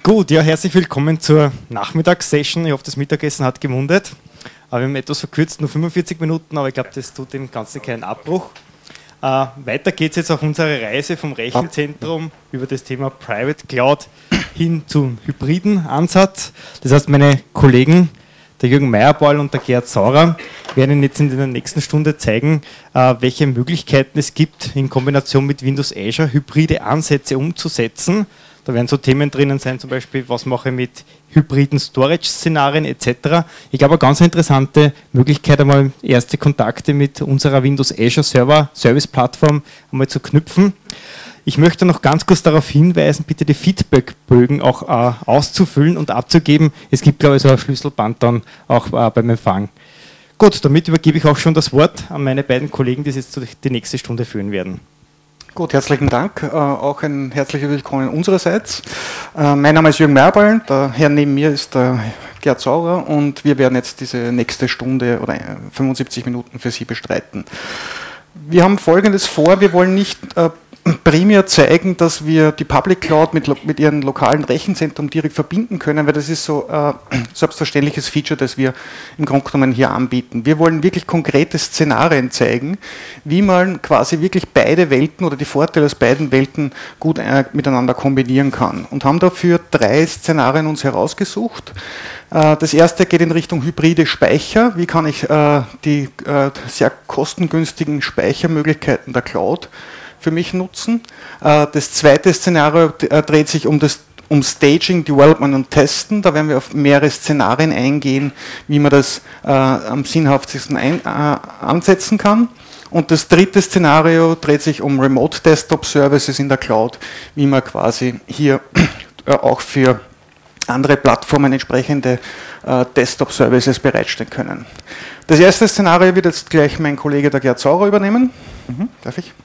Gut, ja, herzlich willkommen zur Nachmittagssession. Ich hoffe, das Mittagessen hat gemundet. Wir haben etwas verkürzt, nur 45 Minuten, aber ich glaube, das tut dem Ganzen keinen Abbruch. Weiter geht es jetzt auf unserer Reise vom Rechenzentrum über das Thema Private Cloud hin zum hybriden Ansatz. Das heißt, meine Kollegen, der Jürgen Meyerbeul und der Gerhard Saurer, werden Ihnen jetzt in der nächsten Stunde zeigen, welche Möglichkeiten es gibt, in Kombination mit Windows Azure hybride Ansätze umzusetzen. Da werden so Themen drinnen sein, zum Beispiel, was mache ich mit hybriden Storage-Szenarien etc. Ich glaube, eine ganz interessante Möglichkeit, einmal erste Kontakte mit unserer Windows Azure Server Service-Plattform einmal zu knüpfen. Ich möchte noch ganz kurz darauf hinweisen, bitte die Feedbackbögen auch auszufüllen und abzugeben. Es gibt, glaube ich, so ein Schlüsselband dann auch beim Empfang. Gut, damit übergebe ich auch schon das Wort an meine beiden Kollegen, die jetzt die nächste Stunde führen werden. Gut, herzlichen Dank. Auch ein herzliches Willkommen unsererseits. Mein Name ist Jürgen Meyerbeul, der Herr neben mir ist der Gerhard Saurer und wir werden jetzt diese nächste Stunde oder 75 Minuten für Sie bestreiten. Wir haben Folgendes vor, wir wollen nicht primär zeigen, dass wir die Public Cloud mit ihren lokalen Rechenzentrum direkt verbinden können, weil das ist so ein selbstverständliches Feature, das wir im Grunde genommen hier anbieten. Wir wollen wirklich konkrete Szenarien zeigen, wie man quasi wirklich beide Welten oder die Vorteile aus beiden Welten gut miteinander kombinieren kann und haben dafür 3 Szenarien uns herausgesucht. Das erste geht in Richtung hybride Speicher. Wie kann ich die sehr kostengünstigen Speichermöglichkeiten der Cloud für mich nutzen. Das zweite Szenario dreht sich um Staging, Development und Testen. Da werden wir auf mehrere Szenarien eingehen, wie man das am sinnhaftesten ansetzen kann. Und das dritte Szenario dreht sich um Remote Desktop Services in der Cloud, wie man quasi hier auch für andere Plattformen entsprechende Desktop Services bereitstellen können. Das erste Szenario wird jetzt gleich mein Kollege der Gerhard Saurer übernehmen. Darf ich?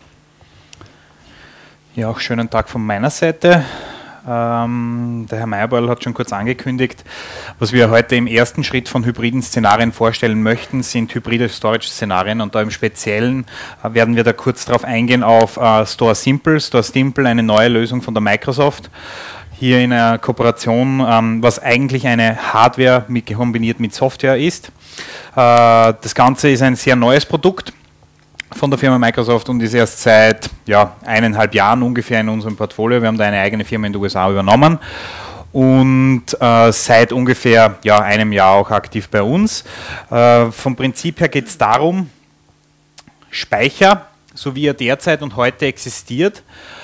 Ja, auch schönen Tag von meiner Seite. Der Herr Meyerbeul hat schon kurz angekündigt, was wir heute im ersten Schritt von hybriden Szenarien vorstellen möchten, sind hybride Storage-Szenarien und da im Speziellen werden wir da kurz darauf eingehen auf Store Simple. Store Simple, eine neue Lösung von der Microsoft. Hier in einer Kooperation, was eigentlich eine Hardware kombiniert mit Software ist. Das Ganze ist ein sehr neues Produkt von der Firma Microsoft und ist erst seit 1,5 Jahren ungefähr in unserem Portfolio. Wir haben da eine eigene Firma in den USA übernommen und seit ungefähr einem Jahr auch aktiv bei uns. Vom Prinzip her geht es darum, Speicher, so wie er derzeit und heute existiert,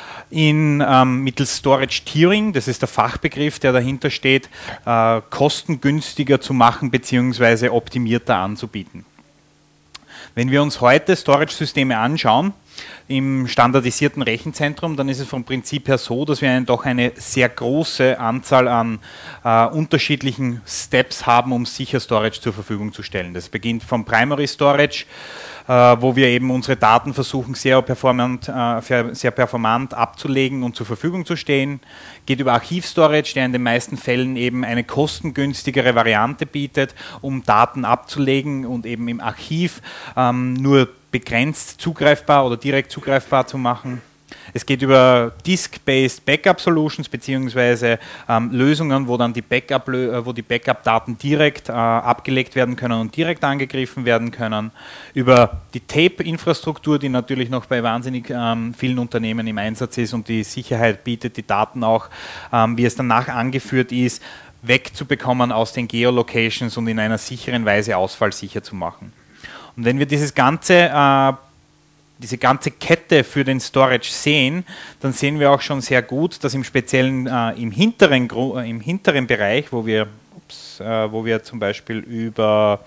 mittels Storage Tiering, das ist der Fachbegriff, der dahinter steht, kostengünstiger zu machen bzw. optimierter anzubieten. Wenn wir uns heute Storage-Systeme anschauen, im standardisierten Rechenzentrum, dann ist es vom Prinzip her so, dass wir doch eine sehr große Anzahl an unterschiedlichen Steps haben, um sicher Storage zur Verfügung zu stellen. Das beginnt vom Primary Storage, wo wir eben unsere Daten versuchen, sehr performant abzulegen und zur Verfügung zu stehen. Geht über Archiv-Storage, der in den meisten Fällen eben eine kostengünstigere Variante bietet, um Daten abzulegen und eben im Archiv nur begrenzt zugreifbar oder direkt zugreifbar zu machen. Es geht über Disk-Based Backup Solutions beziehungsweise Lösungen, wo dann die Backup-Daten direkt abgelegt werden können und direkt angegriffen werden können. Über die Tape-Infrastruktur, die natürlich noch bei wahnsinnig vielen Unternehmen im Einsatz ist und die Sicherheit bietet, die Daten auch, wie es danach angeführt ist, wegzubekommen aus den Geolocations und in einer sicheren Weise ausfallsicher zu machen. Und wenn wir diese ganze Kette für den Storage sehen, dann sehen wir auch schon sehr gut, dass im Speziellen im hinteren Bereich, wo wir zum Beispiel über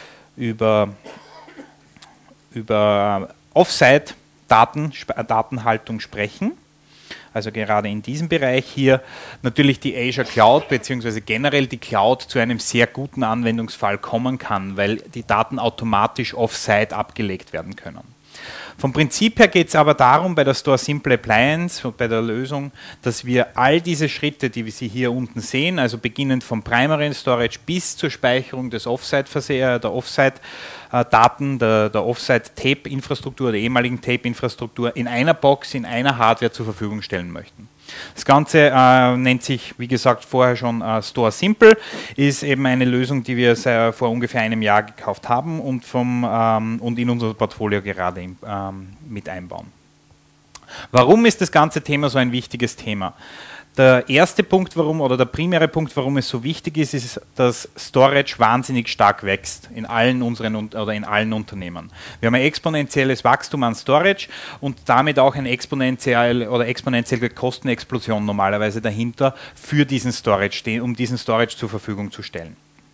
Offsite-Datenhaltung sprechen, also gerade in diesem Bereich hier, natürlich die Azure Cloud bzw. generell die Cloud zu einem sehr guten Anwendungsfall kommen kann, weil die Daten automatisch Offsite abgelegt werden können. Vom Prinzip her geht es aber darum, bei der Store Simple Appliance und bei der Lösung, dass wir all diese Schritte, die wir Sie hier unten sehen, also beginnend vom Primary Storage bis zur Speicherung des Offsite-Daten, der Offsite-Tape-Infrastruktur, der ehemaligen Tape-Infrastruktur, in einer Box, in einer Hardware zur Verfügung stellen möchten. Das Ganze nennt sich, wie gesagt, vorher schon Store Simple, ist eben eine Lösung, die wir vor ungefähr einem Jahr gekauft haben und in unser Portfolio gerade mit einbauen. Warum ist das ganze Thema so ein wichtiges Thema? Der erste Punkt, der primäre Punkt, warum es so wichtig ist, ist, dass Storage wahnsinnig stark wächst in allen Unternehmen. Wir haben ein exponentielles Wachstum an Storage und damit auch eine exponentielle Kostenexplosion normalerweise dahinter für diesen Storage, um diesen Storage zur Verfügung zu stellen.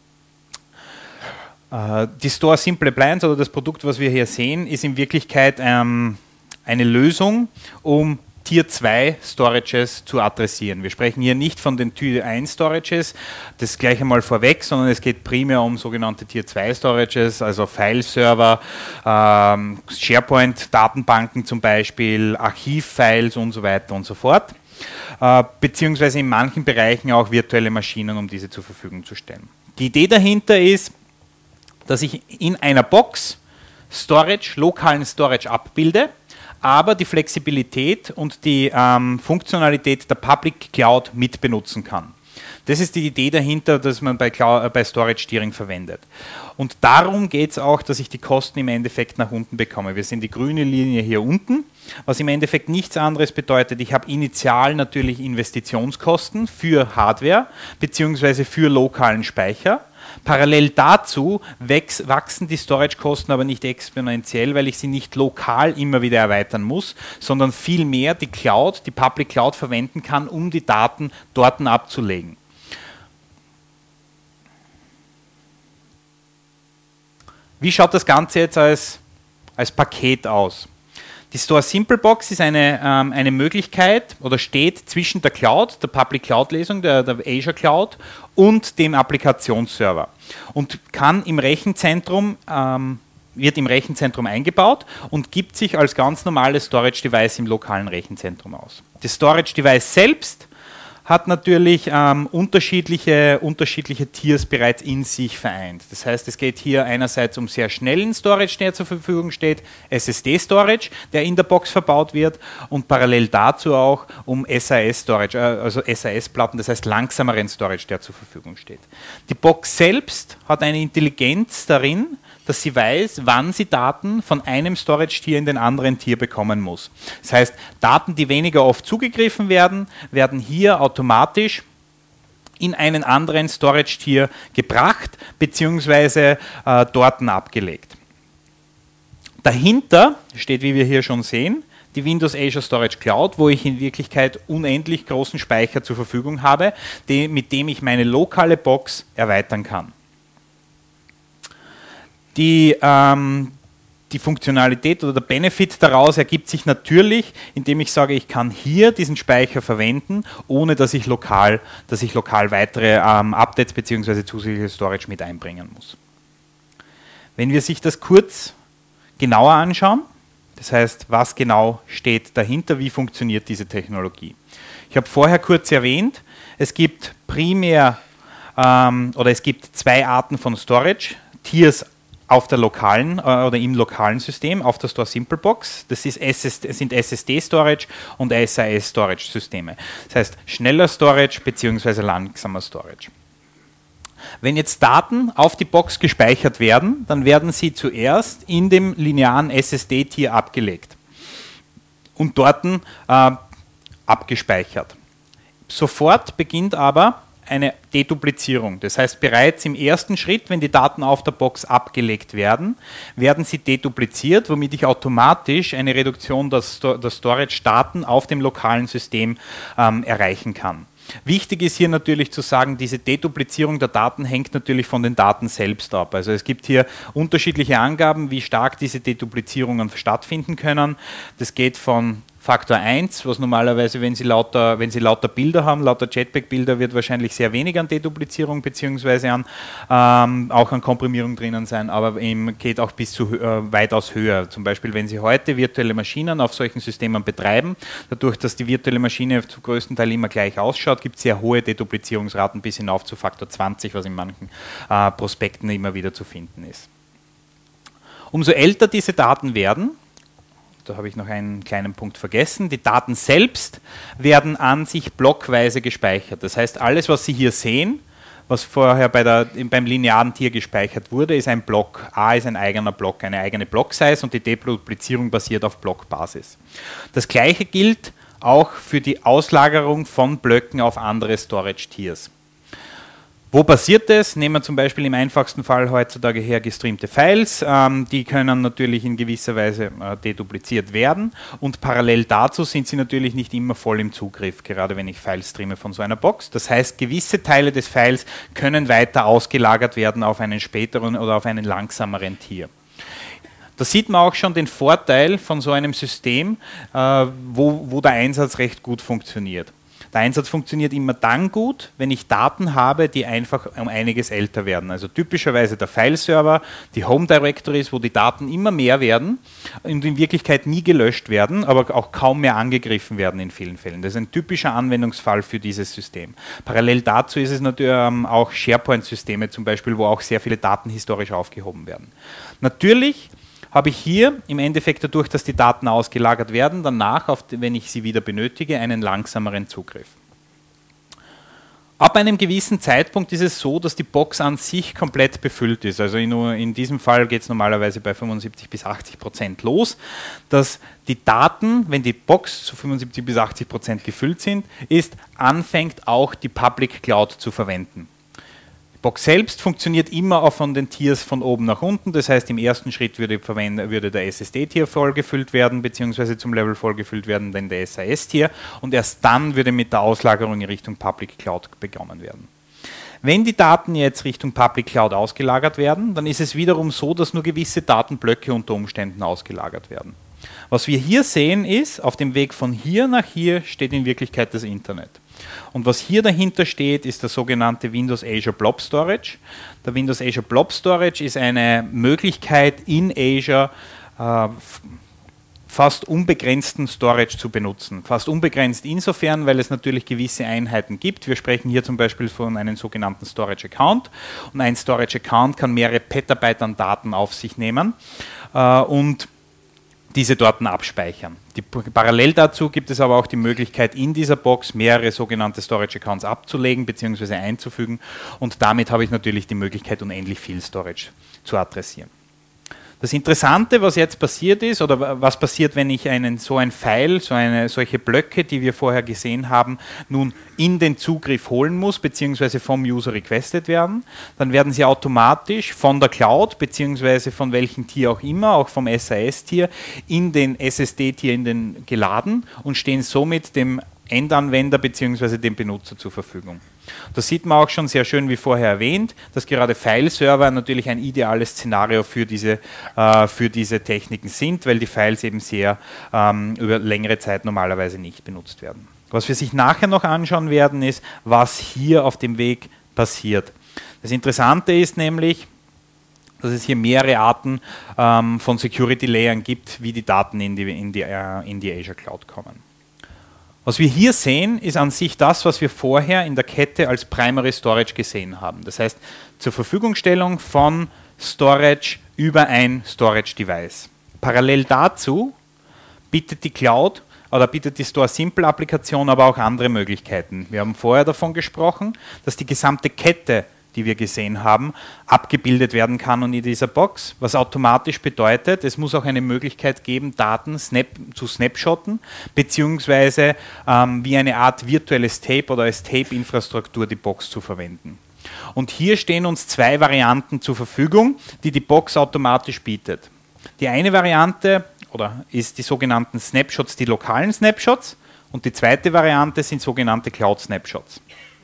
Die Store Simple Appliance oder das Produkt, was wir hier sehen, ist in Wirklichkeit eine Lösung, um Tier 2 Storages zu adressieren. Wir sprechen hier nicht von den Tier 1 Storages, das gleich einmal vorweg, sondern es geht primär um sogenannte Tier 2 Storages, also File-Server, SharePoint-Datenbanken zum Beispiel, Archiv-Files und so weiter und so fort, beziehungsweise in manchen Bereichen auch virtuelle Maschinen, um diese zur Verfügung zu stellen. Die Idee dahinter ist, dass ich in einer Box lokalen Storage abbilde, aber die Flexibilität und die Funktionalität der Public Cloud mitbenutzen kann. Das ist die Idee dahinter, dass man bei Storage Steering verwendet. Und darum geht es auch, dass ich die Kosten im Endeffekt nach unten bekomme. Wir sehen die grüne Linie hier unten, was im Endeffekt nichts anderes bedeutet. Ich habe initial natürlich Investitionskosten für Hardware bzw. für lokalen Speicher. Parallel dazu wachsen die Storage-Kosten aber nicht exponentiell, weil ich sie nicht lokal immer wieder erweitern muss, sondern vielmehr die Public Cloud verwenden kann, um die Daten dort abzulegen. Wie schaut das Ganze jetzt als Paket aus? Die Store Simple Box ist eine Möglichkeit oder steht zwischen der Cloud, der Public Cloud Lösung, der Azure Cloud und dem Applikationsserver und wird im Rechenzentrum eingebaut und gibt sich als ganz normales Storage Device im lokalen Rechenzentrum aus. Das Storage Device selbst hat natürlich unterschiedliche Tiers bereits in sich vereint. Das heißt, es geht hier einerseits um sehr schnellen Storage, der zur Verfügung steht, SSD-Storage, der in der Box verbaut wird und parallel dazu auch um SAS-Storage, also SAS-Platten, das heißt langsameren Storage, der zur Verfügung steht. Die Box selbst hat eine Intelligenz darin, dass sie weiß, wann sie Daten von einem Storage-Tier in den anderen Tier bekommen muss. Das heißt, Daten, die weniger oft zugegriffen werden, werden hier automatisch in einen anderen Storage-Tier gebracht bzw. dort abgelegt. Dahinter steht, wie wir hier schon sehen, die Windows Azure Storage Cloud, wo ich in Wirklichkeit unendlich großen Speicher zur Verfügung habe, mit dem ich meine lokale Box erweitern kann. Die Funktionalität oder der Benefit daraus ergibt sich natürlich, indem ich sage, ich kann hier diesen Speicher verwenden, ohne dass ich lokal weitere Updates bzw. zusätzliche Storage mit einbringen muss. Wenn wir sich das kurz genauer anschauen, das heißt, was genau steht dahinter, wie funktioniert diese Technologie. Ich habe vorher kurz erwähnt, es gibt zwei Arten von Storage, Tiers auf der lokalen oder im lokalen System, auf der Store Simple Box. Das sind SSD-Storage und SAS-Storage-Systeme. Das heißt, schneller Storage bzw. langsamer Storage. Wenn jetzt Daten auf die Box gespeichert werden, dann werden sie zuerst in dem linearen SSD-Tier abgelegt und dort abgespeichert. Sofort beginnt aber eine Deduplizierung. Das heißt, bereits im ersten Schritt, wenn die Daten auf der Box abgelegt werden, werden sie dedupliziert, womit ich automatisch eine Reduktion der Storage-Daten auf dem lokalen System erreichen kann. Wichtig ist hier natürlich zu sagen, diese Deduplizierung der Daten hängt natürlich von den Daten selbst ab. Also es gibt hier unterschiedliche Angaben, wie stark diese Deduplizierungen stattfinden können. Das geht von Faktor 1, was normalerweise, wenn Sie lauter Bilder haben, lauter JPEG-Bilder, wird wahrscheinlich sehr wenig an Deduplizierung bzw. auch an Komprimierung drinnen sein, aber geht auch bis zu weitaus höher. Zum Beispiel, wenn Sie heute virtuelle Maschinen auf solchen Systemen betreiben, dadurch, dass die virtuelle Maschine zum größten Teil immer gleich ausschaut, gibt es sehr hohe Deduplizierungsraten bis hinauf zu Faktor 20, was in manchen Prospekten immer wieder zu finden ist. Umso älter diese Daten werden, da habe ich noch einen kleinen Punkt vergessen, die Daten selbst werden an sich blockweise gespeichert. Das heißt, alles, was Sie hier sehen, was vorher beim linearen Tier gespeichert wurde, ist ein Block. A ist ein eigener Block, eine eigene Block-Size und die Deduplizierung basiert auf Blockbasis. Das gleiche gilt auch für die Auslagerung von Blöcken auf andere Storage-Tiers. Wo passiert das? Nehmen wir zum Beispiel im einfachsten Fall heutzutage her gestreamte Files. Die können natürlich in gewisser Weise dedupliziert werden und parallel dazu sind sie natürlich nicht immer voll im Zugriff, gerade wenn ich Files streame von so einer Box. Das heißt, gewisse Teile des Files können weiter ausgelagert werden auf einen späteren oder auf einen langsameren Tier. Da sieht man auch schon den Vorteil von so einem System, wo der Einsatz recht gut funktioniert. Der Einsatz funktioniert immer dann gut, wenn ich Daten habe, die einfach um einiges älter werden. Also typischerweise der File-Server, die Home Directories, wo die Daten immer mehr werden und in Wirklichkeit nie gelöscht werden, aber auch kaum mehr angegriffen werden in vielen Fällen. Das ist ein typischer Anwendungsfall für dieses System. Parallel dazu ist es natürlich auch SharePoint-Systeme zum Beispiel, wo auch sehr viele Daten historisch aufgehoben werden. Natürlich habe ich hier im Endeffekt dadurch, dass die Daten ausgelagert werden, danach, wenn ich sie wieder benötige, einen langsameren Zugriff. Ab einem gewissen Zeitpunkt ist es so, dass die Box an sich komplett befüllt ist. Also in diesem Fall geht es normalerweise bei 75-80% los, dass die Daten, wenn die Box zu 75-80% gefüllt sind, anfängt auch die Public Cloud zu verwenden. Die Box selbst funktioniert immer auch von den Tiers von oben nach unten, das heißt im ersten Schritt würde der SSD-Tier vollgefüllt werden, beziehungsweise zum Level vollgefüllt werden, dann der SAS-Tier und erst dann würde mit der Auslagerung in Richtung Public Cloud begonnen werden. Wenn die Daten jetzt Richtung Public Cloud ausgelagert werden, dann ist es wiederum so, dass nur gewisse Datenblöcke unter Umständen ausgelagert werden. Was wir hier sehen ist, auf dem Weg von hier nach hier steht in Wirklichkeit das Internet. Und was hier dahinter steht, ist der sogenannte Windows Azure Blob Storage. Der Windows Azure Blob Storage ist eine Möglichkeit in Azure fast unbegrenzten Storage zu benutzen. Fast unbegrenzt insofern, weil es natürlich gewisse Einheiten gibt. Wir sprechen hier zum Beispiel von einem sogenannten Storage Account. Und ein Storage Account kann mehrere Petabyte an Daten auf sich nehmen und diese dort abspeichern. Parallel dazu gibt es aber auch die Möglichkeit, in dieser Box mehrere sogenannte Storage Accounts abzulegen bzw. einzufügen und damit habe ich natürlich die Möglichkeit, unendlich viel Storage zu adressieren. Das Interessante, was jetzt passiert ist, oder was passiert, wenn ich so ein File, solche Blöcke, die wir vorher gesehen haben, nun in den Zugriff holen muss, beziehungsweise vom User requested werden, dann werden sie automatisch von der Cloud, beziehungsweise von welchem Tier auch immer, auch vom SAS-Tier, in den SSD-Tier geladen und stehen somit dem Endanwender bzw. dem Benutzer zur Verfügung. Das sieht man auch schon sehr schön, wie vorher erwähnt, dass gerade File-Server natürlich ein ideales Szenario für diese Techniken sind, weil die Files eben sehr über längere Zeit normalerweise nicht benutzt werden. Was wir sich nachher noch anschauen werden, ist, was hier auf dem Weg passiert. Das Interessante ist nämlich, dass es hier mehrere Arten von Security-Layern gibt, wie die Daten in die Azure Cloud kommen. Was wir hier sehen, ist an sich das, was wir vorher in der Kette als Primary Storage gesehen haben. Das heißt, zur Verfügungstellung von Storage über ein Storage Device. Parallel dazu bietet die Cloud oder bietet die Store Simple Applikation aber auch andere Möglichkeiten. Wir haben vorher davon gesprochen, dass die gesamte Kette, die wir gesehen haben, abgebildet werden kann und in dieser Box, was automatisch bedeutet, es muss auch eine Möglichkeit geben, Daten zu snapshotten, beziehungsweise wie eine Art virtuelles Tape oder als Tape-Infrastruktur die Box zu verwenden. Und hier stehen uns zwei Varianten zur Verfügung, die die Box automatisch bietet. Die eine Variante ist die sogenannten Snapshots, die lokalen Snapshots, und die zweite Variante sind sogenannte Cloud-Snapshots.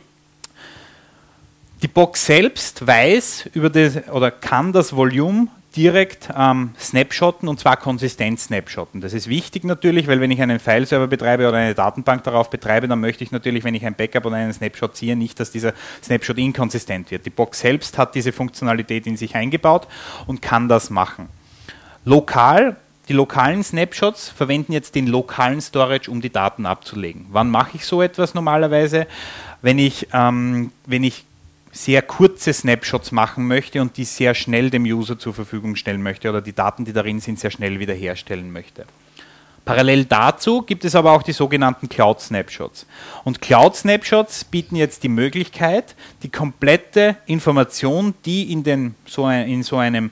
Die Box selbst kann das Volume direkt snapshotten und zwar konsistent snapshotten. Das ist wichtig natürlich, weil wenn ich einen File-Server betreibe oder eine Datenbank darauf betreibe, dann möchte ich natürlich, wenn ich ein Backup oder einen Snapshot ziehe, nicht, dass dieser Snapshot inkonsistent wird. Die Box selbst hat diese Funktionalität in sich eingebaut und kann das machen. Die lokalen Snapshots verwenden jetzt den lokalen Storage, um die Daten abzulegen. Wann mache ich so etwas normalerweise? Wenn ich sehr kurze Snapshots machen möchte und die sehr schnell dem User zur Verfügung stellen möchte oder die Daten, die darin sind, sehr schnell wiederherstellen möchte. Parallel dazu gibt es aber auch die sogenannten Cloud Snapshots. Und Cloud Snapshots bieten jetzt die Möglichkeit, die komplette Information, die in so einem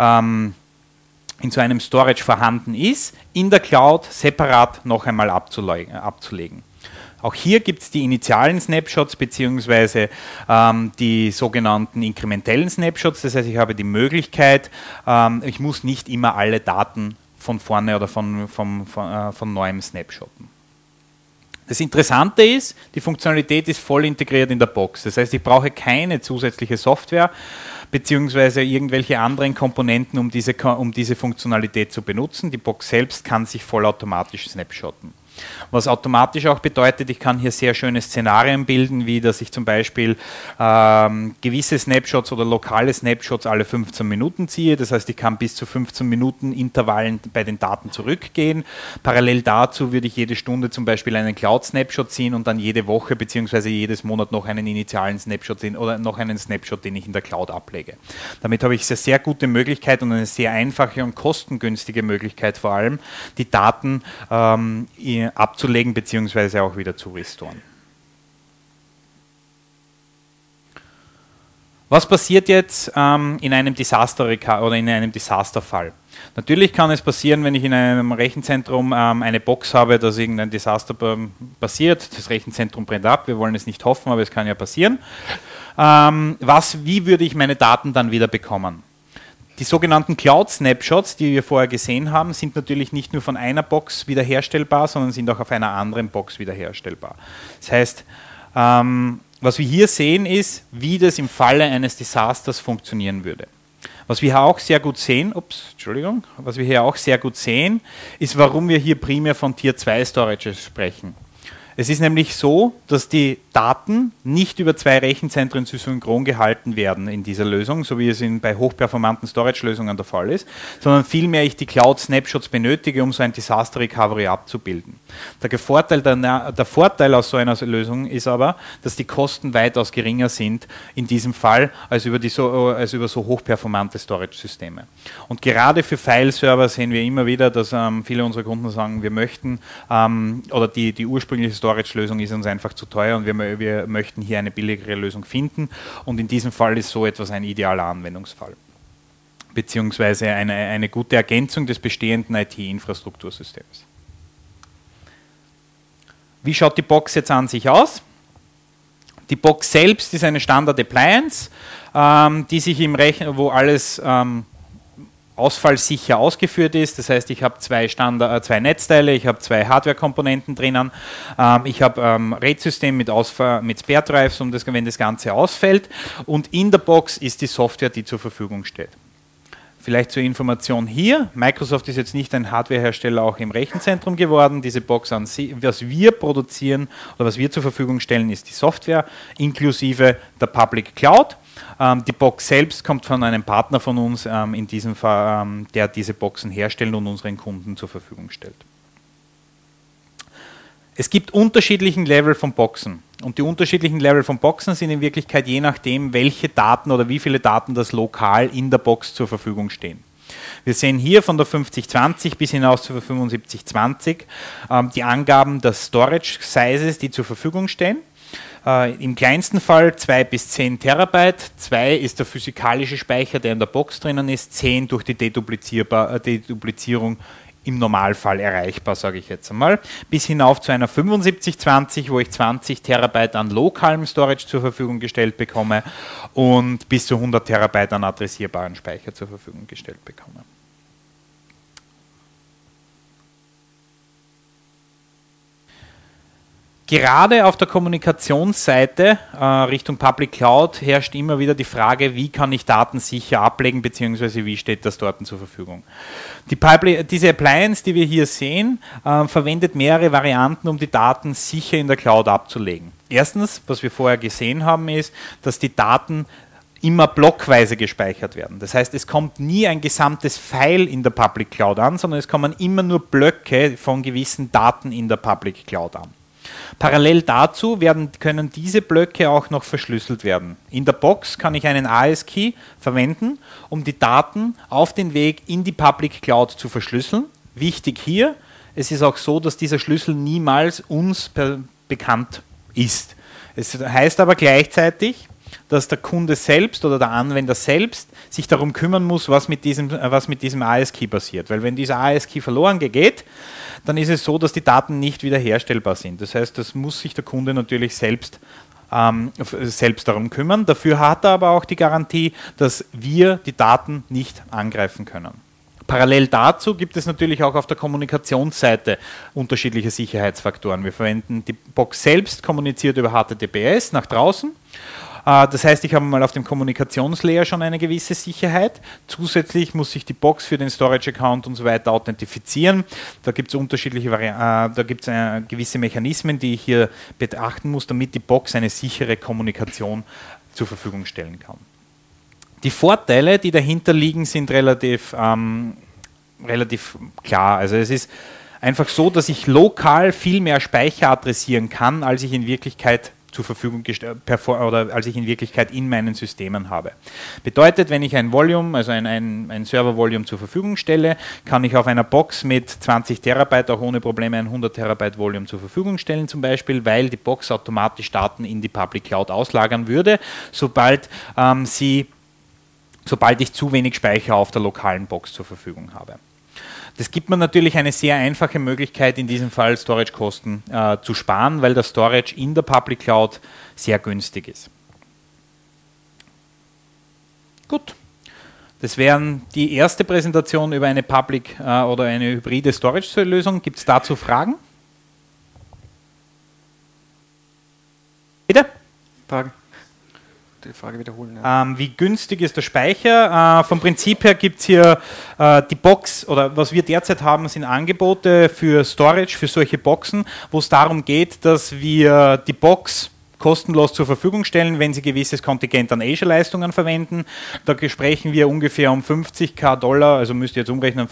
Storage vorhanden ist, in der Cloud separat noch einmal abzulegen. Auch hier gibt es die initialen Snapshots bzw. Die sogenannten inkrementellen Snapshots. Das heißt, ich habe die Möglichkeit, ich muss nicht immer alle Daten von vorne oder von neuem snapshotten. Das Interessante ist, die Funktionalität ist voll integriert in der Box. Das heißt, ich brauche keine zusätzliche Software beziehungsweise irgendwelche anderen Komponenten, um diese Funktionalität zu benutzen. Die Box selbst kann sich vollautomatisch snapshotten. Was automatisch auch bedeutet, ich kann hier sehr schöne Szenarien bilden, wie dass ich zum Beispiel gewisse Snapshots oder lokale Snapshots alle 15 Minuten ziehe. Das heißt, ich kann bis zu 15 Minuten Intervallen bei den Daten zurückgehen. Parallel dazu würde ich jede Stunde zum Beispiel einen Cloud-Snapshot ziehen und dann jede Woche bzw. jedes Monat noch einen initialen Snapshot ziehen oder noch einen Snapshot, den ich in der Cloud ablege. Damit habe ich eine sehr gute Möglichkeit und eine sehr einfache und kostengünstige Möglichkeit vor allem, die Daten abzulegen bzw. auch wieder zu restoren. Was passiert jetzt in einem Desasterfall? Natürlich kann es passieren, wenn ich in einem Rechenzentrum eine Box habe, dass irgendein Desaster passiert, das Rechenzentrum brennt ab, wir wollen es nicht hoffen, aber es kann ja passieren. Wie würde ich meine Daten dann wieder bekommen? Die sogenannten Cloud-Snapshots, die wir vorher gesehen haben, sind natürlich nicht nur von einer Box wiederherstellbar, sondern sind auch auf einer anderen Box wiederherstellbar. Das heißt, was wir hier sehen, ist, wie das im Falle eines Desasters funktionieren würde. Was wir hier auch sehr gut sehen, ist, warum wir hier primär von Tier 2 Storages sprechen. Es ist nämlich so, dass die Daten nicht über zwei Rechenzentren synchron gehalten werden in dieser Lösung, so wie es bei hochperformanten Storage-Lösungen der Fall ist, sondern vielmehr ich die Cloud-Snapshots benötige, um so ein Disaster Recovery abzubilden. Der Vorteil aus so einer Lösung ist aber, dass die Kosten weitaus geringer sind in diesem Fall als über so hochperformante Storage-Systeme. Und gerade für File-Server sehen wir immer wieder, dass viele unserer Kunden sagen, wir möchten oder die ursprüngliche Storage-Lösung ist uns einfach zu teuer und wir möchten hier eine billigere Lösung finden und in diesem Fall ist so etwas ein idealer Anwendungsfall, beziehungsweise eine gute Ergänzung des bestehenden IT-Infrastruktursystems. Wie schaut die Box jetzt an sich aus? Die Box selbst ist eine Standard-Appliance, die sich wo alles ausfallsicher ausgeführt ist. Das heißt, ich habe zwei Netzteile, ich habe zwei Hardware-Komponenten drinnen, ich habe RAID-System mit Spare-Drives, wenn das Ganze ausfällt, und in der Box ist die Software, die zur Verfügung steht. Vielleicht zur Information hier, Microsoft ist jetzt nicht ein Hardwarehersteller auch im Rechenzentrum geworden. Diese Box an sich, was wir produzieren oder was wir zur Verfügung stellen, ist die Software inklusive der Public Cloud. Die Box selbst kommt von einem Partner von uns, in diesem Fall, der diese Boxen herstellt und unseren Kunden zur Verfügung stellt. Es gibt unterschiedlichen Level von Boxen und die unterschiedlichen Level von Boxen sind in Wirklichkeit je nachdem, welche Daten oder wie viele Daten das lokal in der Box zur Verfügung stehen. Wir sehen hier von der 5020 bis hinaus zur 7520 die Angaben des Storage Sizes, die zur Verfügung stehen. Im kleinsten Fall 2 bis 10 Terabyte, 2 ist der physikalische Speicher, der in der Box drinnen ist, 10 durch die Deduplizierung im Normalfall erreichbar, sage ich jetzt einmal, bis hinauf zu einer 7520, wo ich 20 Terabyte an lokalem Storage zur Verfügung gestellt bekomme und bis zu 100 Terabyte an adressierbaren Speicher zur Verfügung gestellt bekomme. Gerade auf der Kommunikationsseite Richtung Public Cloud herrscht immer wieder die Frage, wie kann ich Daten sicher ablegen, beziehungsweise wie steht das dort zur Verfügung. Diese Appliance, die wir hier sehen, verwendet mehrere Varianten, um die Daten sicher in der Cloud abzulegen. Erstens, was wir vorher gesehen haben, ist, dass die Daten immer blockweise gespeichert werden. Das heißt, es kommt nie ein gesamtes File in der Public Cloud an, sondern es kommen immer nur Blöcke von gewissen Daten in der Public Cloud an. Parallel dazu können diese Blöcke auch noch verschlüsselt werden. In der Box kann ich einen AES-Key verwenden, um die Daten auf den Weg in die Public Cloud zu verschlüsseln. Wichtig hier, es ist auch so, dass dieser Schlüssel niemals uns bekannt ist. Es heißt aber gleichzeitig, dass der Kunde selbst oder der Anwender selbst sich darum kümmern muss, was mit diesem AES-Key passiert. Weil wenn dieser AES-Key verloren geht, dann ist es so, dass die Daten nicht wiederherstellbar sind. Das heißt, das muss sich der Kunde natürlich selbst darum kümmern. Dafür hat er aber auch die Garantie, dass wir die Daten nicht angreifen können. Parallel dazu gibt es natürlich auch auf der Kommunikationsseite unterschiedliche Sicherheitsfaktoren. Wir verwenden die Box selbst, kommuniziert über HTTPS nach draußen. Das heißt, ich habe mal auf dem Kommunikationslayer schon eine gewisse Sicherheit. Zusätzlich muss sich die Box für den Storage-Account und so weiter authentifizieren. Da gibt es unterschiedliche gewisse Mechanismen, die ich hier beachten muss, damit die Box eine sichere Kommunikation zur Verfügung stellen kann. Die Vorteile, die dahinter liegen, sind relativ klar. Also es ist einfach so, dass ich lokal viel mehr Speicher adressieren kann, als ich in Wirklichkeit zur Verfügung oder als ich in Wirklichkeit in meinen Systemen habe. Bedeutet, wenn ich ein Volume, also ein Server-Volume zur Verfügung stelle, kann ich auf einer Box mit 20 Terabyte auch ohne Probleme ein 100 Terabyte Volume zur Verfügung stellen, zum Beispiel, weil die Box automatisch Daten in die Public Cloud auslagern würde, sobald ich zu wenig Speicher auf der lokalen Box zur Verfügung habe. Das gibt mir natürlich eine sehr einfache Möglichkeit, in diesem Fall Storage-Kosten zu sparen, weil der Storage in der Public Cloud sehr günstig ist. Gut, das wäre die erste Präsentation über eine Public oder eine hybride Storage-Lösung. Gibt es dazu Fragen? Bitte? Fragen? Die Frage wiederholen. Ja. Wie günstig ist der Speicher? Vom Prinzip her gibt es hier die Box, oder was wir derzeit haben, sind Angebote für Storage, für solche Boxen, wo es darum geht, dass wir die Box kostenlos zur Verfügung stellen, wenn Sie gewisses Kontingent an Azure-Leistungen verwenden. Da sprechen wir ungefähr um $50.000, also müsst ihr jetzt umrechnen,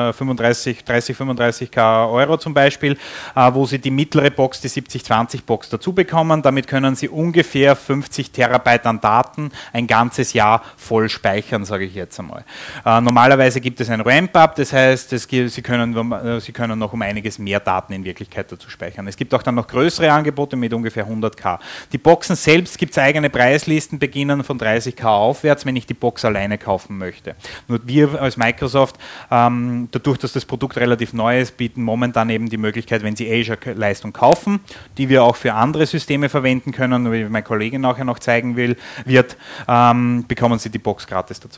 35.000 Euro zum Beispiel, wo Sie die mittlere Box, die 7020-Box dazu bekommen. Damit können Sie ungefähr 50 Terabyte an Daten ein ganzes Jahr voll speichern, sage ich jetzt einmal. Normalerweise gibt es ein Ramp-Up, das heißt, Sie können noch um einiges mehr Daten in Wirklichkeit dazu speichern. Es gibt auch dann noch größere Angebote mit ungefähr 100.000. Die Boxen selbst gibt es eigene Preislisten, beginnen von 30.000 aufwärts, wenn ich die Box alleine kaufen möchte. Nur wir als Microsoft, dadurch, dass das Produkt relativ neu ist, bieten momentan eben die Möglichkeit, wenn Sie Azure-Leistung kaufen, die wir auch für andere Systeme verwenden können, wie mein Kollege nachher noch zeigen wird, bekommen Sie die Box gratis dazu.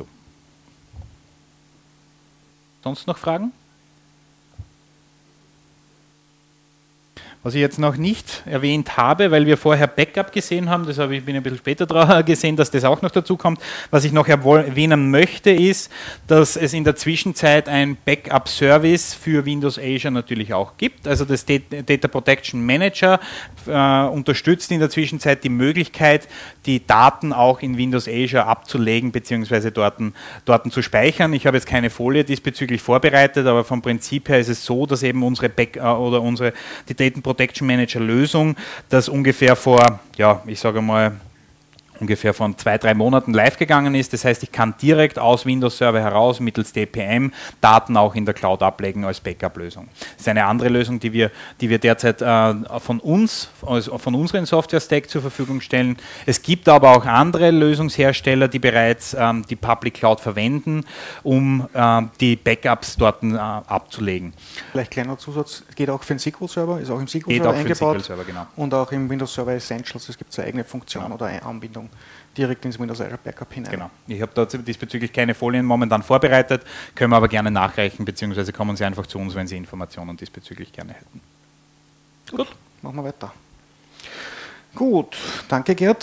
Sonst noch Fragen? Was ich jetzt noch nicht erwähnt habe, weil wir vorher Backup gesehen haben, bin ich ein bisschen später drauf gesehen, dass das auch noch dazu kommt. Was ich noch erwähnen möchte, ist, dass es in der Zwischenzeit ein Backup-Service für Windows Azure natürlich auch gibt. Also das Data Protection Manager unterstützt in der Zwischenzeit die Möglichkeit, die Daten auch in Windows Azure abzulegen bzw. dort zu speichern. Ich habe jetzt keine Folie diesbezüglich vorbereitet, aber vom Prinzip her ist es so, dass eben die Data Protection Manager Lösung, das ungefähr vor 2-3 Monaten live gegangen ist. Das heißt, ich kann direkt aus Windows Server heraus mittels DPM Daten auch in der Cloud ablegen als Backup-Lösung. Das ist eine andere Lösung, die wir derzeit von unseren Software-Stack zur Verfügung stellen. Es gibt aber auch andere Lösungshersteller, die bereits die Public Cloud verwenden, um die Backups dort abzulegen. Vielleicht kleiner Zusatz, geht auch für den SQL-Server, ist auch im SQL-Server eingebaut. SQL-Server, genau. Und auch im Windows Server Essentials, es gibt eine eigene Funktion oder eine Anbindung direkt ins Windows Azure Backup hinein. Genau. Ich habe diesbezüglich keine Folien momentan vorbereitet, können wir aber gerne nachreichen, beziehungsweise kommen Sie einfach zu uns, wenn Sie Informationen diesbezüglich gerne hätten. Gut, machen wir weiter. Gut, danke Gerd.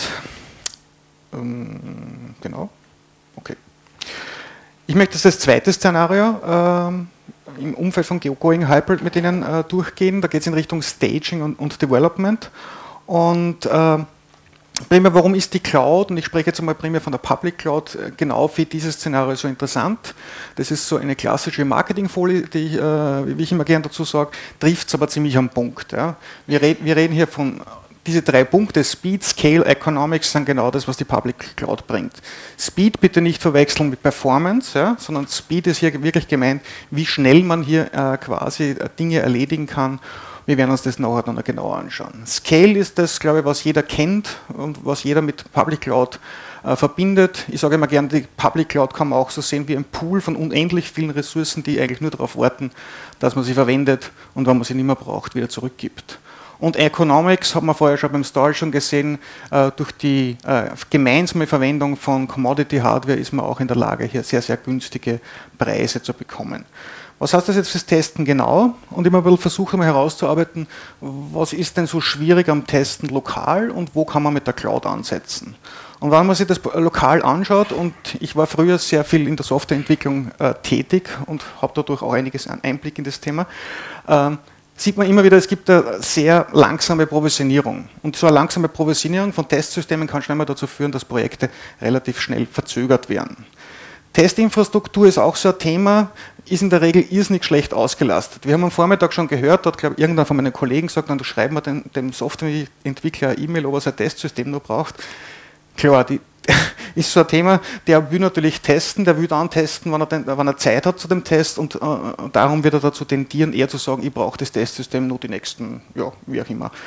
Genau, okay. Ich möchte das zweite Szenario im Umfeld von Going Hybrid mit Ihnen durchgehen. Da geht es in Richtung Staging und Development. Und primär, warum ist die Cloud, und ich spreche jetzt einmal primär von der Public Cloud, genau für dieses Szenario so interessant? Das ist so eine klassische Marketingfolie, die wie ich immer gerne dazu sage, trifft es aber ziemlich am Punkt. Ja. Wir reden hier von diese 3 Punkte, Speed, Scale, Economics, sind genau das, was die Public Cloud bringt. Speed bitte nicht verwechseln mit Performance, ja, sondern Speed ist hier wirklich gemeint, wie schnell man hier quasi Dinge erledigen kann. Wir werden uns das nachher dann genauer anschauen. Scale ist das, glaube ich, was jeder kennt und was jeder mit Public Cloud verbindet. Ich sage immer gerne, die Public Cloud kann man auch so sehen wie ein Pool von unendlich vielen Ressourcen, die eigentlich nur darauf warten, dass man sie verwendet und wenn man sie nicht mehr braucht, wieder zurückgibt. Und Economics hat man vorher schon beim Storage schon gesehen, durch die gemeinsame Verwendung von Commodity Hardware ist man auch in der Lage, hier sehr, sehr günstige Preise zu bekommen. Was heißt das jetzt fürs Testen genau? Und immer ein bisschen versuchen wir herauszuarbeiten, was ist denn so schwierig am Testen lokal und wo kann man mit der Cloud ansetzen? Und wenn man sich das lokal anschaut, und ich war früher sehr viel in der Softwareentwicklung tätig und habe dadurch auch einiges an Einblick in das Thema, sieht man immer wieder, es gibt eine sehr langsame Provisionierung. Und so eine langsame Provisionierung von Testsystemen kann schnell mal dazu führen, dass Projekte relativ schnell verzögert werden. Testinfrastruktur ist auch so ein Thema, ist in der Regel irrsinnig schlecht ausgelastet. Wir haben am Vormittag schon gehört, hat, glaube ich, irgendwann von meinen Kollegen gesagt, dann schreiben wir dem Softwareentwickler eine E-Mail, ob er sein Testsystem noch braucht. Klar, ist so ein Thema, der will natürlich testen, der will dann testen, wenn er Zeit hat zu dem Test und darum wird er dazu tendieren, eher zu sagen, ich brauche das Testsystem nur die nächsten, ja, wie auch immer.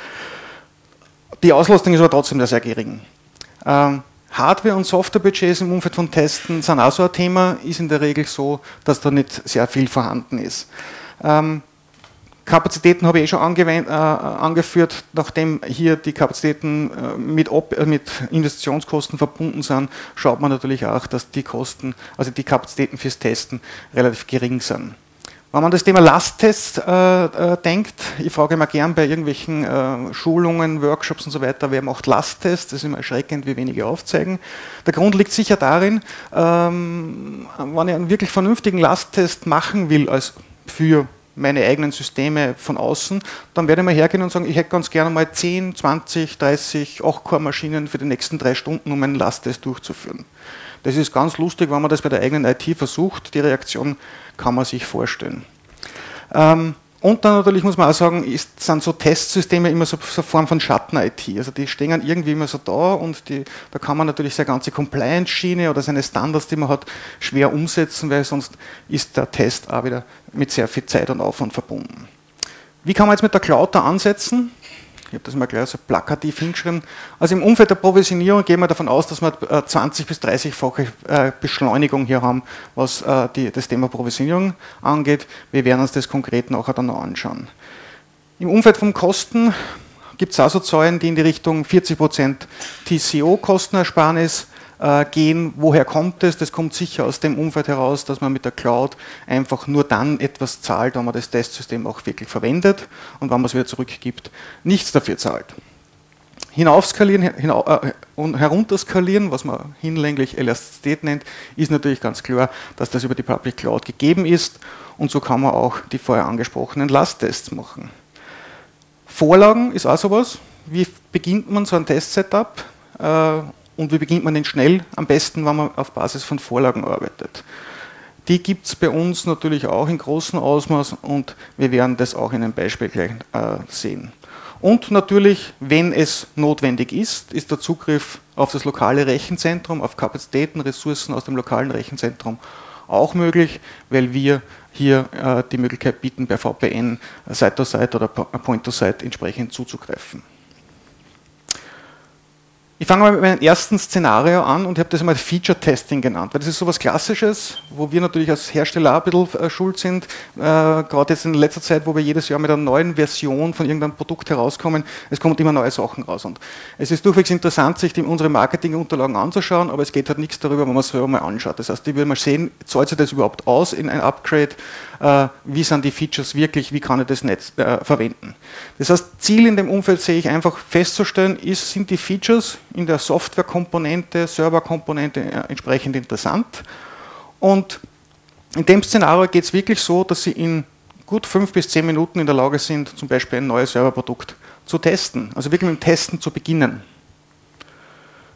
Die Auslastung ist aber trotzdem sehr gering. Hardware- und Softwarebudgets im Umfeld von Testen sind auch so ein Thema, ist in der Regel so, dass da nicht sehr viel vorhanden ist. Kapazitäten habe ich schon angeführt, nachdem hier die Kapazitäten mit Investitionskosten verbunden sind, schaut man natürlich auch, dass die Kosten, also die Kapazitäten fürs Testen relativ gering sind. Wenn man das Thema Lasttests denkt, ich frage immer gern bei irgendwelchen Schulungen, Workshops und so weiter, wer macht Lasttests? Das ist immer erschreckend, wie wenige aufzeigen. Der Grund liegt sicher darin, wenn ich einen wirklich vernünftigen Lasttest machen will, als für meine eigenen Systeme von außen, dann werde ich mal hergehen und sagen, ich hätte ganz gerne mal 10, 20, 30 8-Core-Maschinen für die nächsten 3 Stunden, um einen Lasttest durchzuführen. Das ist ganz lustig, wenn man das bei der eigenen IT versucht. Die Reaktion kann man sich vorstellen. Und dann natürlich muss man auch sagen, sind so Testsysteme immer so eine Form von Schatten-IT. Also die stehen irgendwie immer so da und da kann man natürlich seine ganze Compliance-Schiene oder seine Standards, die man hat, schwer umsetzen, weil sonst ist der Test auch wieder mit sehr viel Zeit und Aufwand verbunden. Wie kann man jetzt mit der Cloud da ansetzen? Ich habe das mal gleich so plakativ hingeschrieben. Also im Umfeld der Provisionierung gehen wir davon aus, dass wir 20- bis 30-fache Beschleunigung hier haben, was das Thema Provisionierung angeht. Wir werden uns das konkret nachher dann noch anschauen. Im Umfeld von Kosten gibt es auch so Zahlen, die in die Richtung 40% TCO-Kostenersparnis gehen. Woher kommt es? Das kommt sicher aus dem Umfeld heraus, dass man mit der Cloud einfach nur dann etwas zahlt, wenn man das Testsystem auch wirklich verwendet und wenn man es wieder zurückgibt, nichts dafür zahlt. Hinaufskalieren und herunterskalieren, was man hinlänglich Elastizität nennt, ist natürlich ganz klar, dass das über die Public Cloud gegeben ist und so kann man auch die vorher angesprochenen Lasttests machen. Vorlagen ist auch sowas. Wie beginnt man so ein Testsetup? Und wie beginnt man denn schnell? Am besten, wenn man auf Basis von Vorlagen arbeitet. Die gibt es bei uns natürlich auch in großem Ausmaß und wir werden das auch in einem Beispiel gleich sehen. Und natürlich, wenn es notwendig ist, ist der Zugriff auf das lokale Rechenzentrum, auf Kapazitäten, Ressourcen aus dem lokalen Rechenzentrum auch möglich, weil wir hier die Möglichkeit bieten, per VPN Site-to-Site oder Point-to-Site entsprechend zuzugreifen. Ich fange mal mit meinem ersten Szenario an und ich habe das einmal Feature-Testing genannt, weil das ist so etwas Klassisches, wo wir natürlich als Hersteller auch ein bisschen schuld sind, gerade jetzt in letzter Zeit, wo wir jedes Jahr mit einer neuen Version von irgendeinem Produkt herauskommen, es kommen immer neue Sachen raus und es ist durchwegs interessant, sich unsere Marketingunterlagen anzuschauen, aber es geht halt nichts darüber, wenn man es selber mal anschaut. Das heißt, ich will mal sehen, zahlt sich das überhaupt aus in ein Upgrade, wie sind die Features wirklich, wie kann ich das Netz verwenden. Das heißt, Ziel in dem Umfeld sehe ich einfach festzustellen, sind die Features in der Softwarekomponente, Serverkomponente entsprechend interessant. Und in dem Szenario geht es wirklich so, dass Sie in gut 5 bis 10 Minuten in der Lage sind, zum Beispiel ein neues Serverprodukt zu testen, also wirklich mit dem Testen zu beginnen.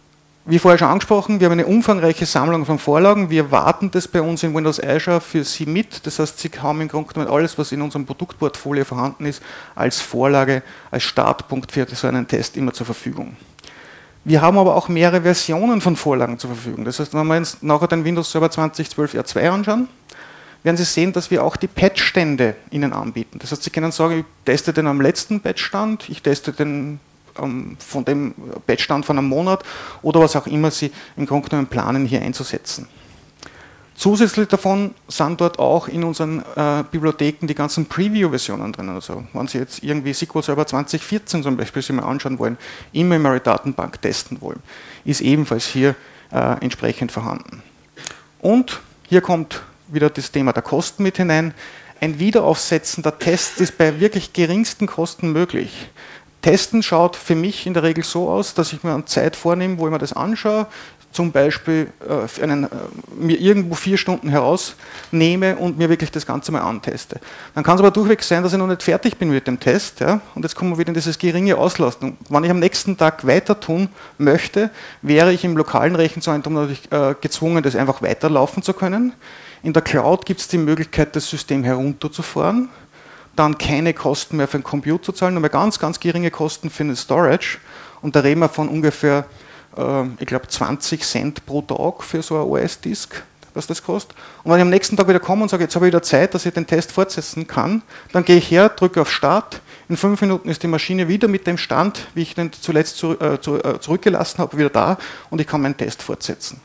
Wie vorher schon angesprochen, wir haben eine umfangreiche Sammlung von Vorlagen. Wir warten das bei uns in Windows Azure für Sie mit. Das heißt, Sie haben im Grunde genommen alles, was in unserem Produktportfolio vorhanden ist, als Vorlage, als Startpunkt für so einen Test immer zur Verfügung. Wir haben aber auch mehrere Versionen von Vorlagen zur Verfügung. Das heißt, wenn wir uns nachher den Windows Server 2012 R2 anschauen, werden Sie sehen, dass wir auch die Patchstände Ihnen anbieten. Das heißt, Sie können sagen, ich teste den am letzten Patchstand, ich teste den von dem Patchstand von einem Monat oder was auch immer Sie im Grunde genommen planen, hier einzusetzen. Zusätzlich davon sind dort auch in unseren Bibliotheken die ganzen Preview-Versionen drin. Also wenn Sie jetzt irgendwie SQL Server 2014 zum Beispiel sich mal anschauen wollen, In-Memory-Datenbank testen wollen, ist ebenfalls hier entsprechend vorhanden. Und hier kommt wieder das Thema der Kosten mit hinein. Ein Wiederaufsetzen der Tests ist bei wirklich geringsten Kosten möglich. Testen schaut für mich in der Regel so aus, dass ich mir eine Zeit vornehme, wo ich mir das anschaue, zum Beispiel mir irgendwo 4 Stunden herausnehme und mir wirklich das Ganze mal anteste. Dann kann es aber durchweg sein, dass ich noch nicht fertig bin mit dem Test. Ja? Und jetzt kommen wir wieder in dieses geringe Auslasten. Wenn ich am nächsten Tag weiter tun möchte, wäre ich im lokalen Rechenzentrum natürlich gezwungen, das einfach weiterlaufen zu können. In der Cloud gibt es die Möglichkeit, das System herunterzufahren, dann keine Kosten mehr für den Computer zu zahlen, nur mehr ganz, ganz geringe Kosten für den Storage. Und da reden wir von ungefähr, ich glaube, 20 Cent pro Tag für so ein OS-Disk, was das kostet. Und wenn ich am nächsten Tag wieder komme und sage, jetzt habe ich wieder Zeit, dass ich den Test fortsetzen kann, dann gehe ich her, drücke auf Start. In 5 Minuten ist die Maschine wieder mit dem Stand, wie ich den zuletzt zurückgelassen habe, wieder da und ich kann meinen Test fortsetzen.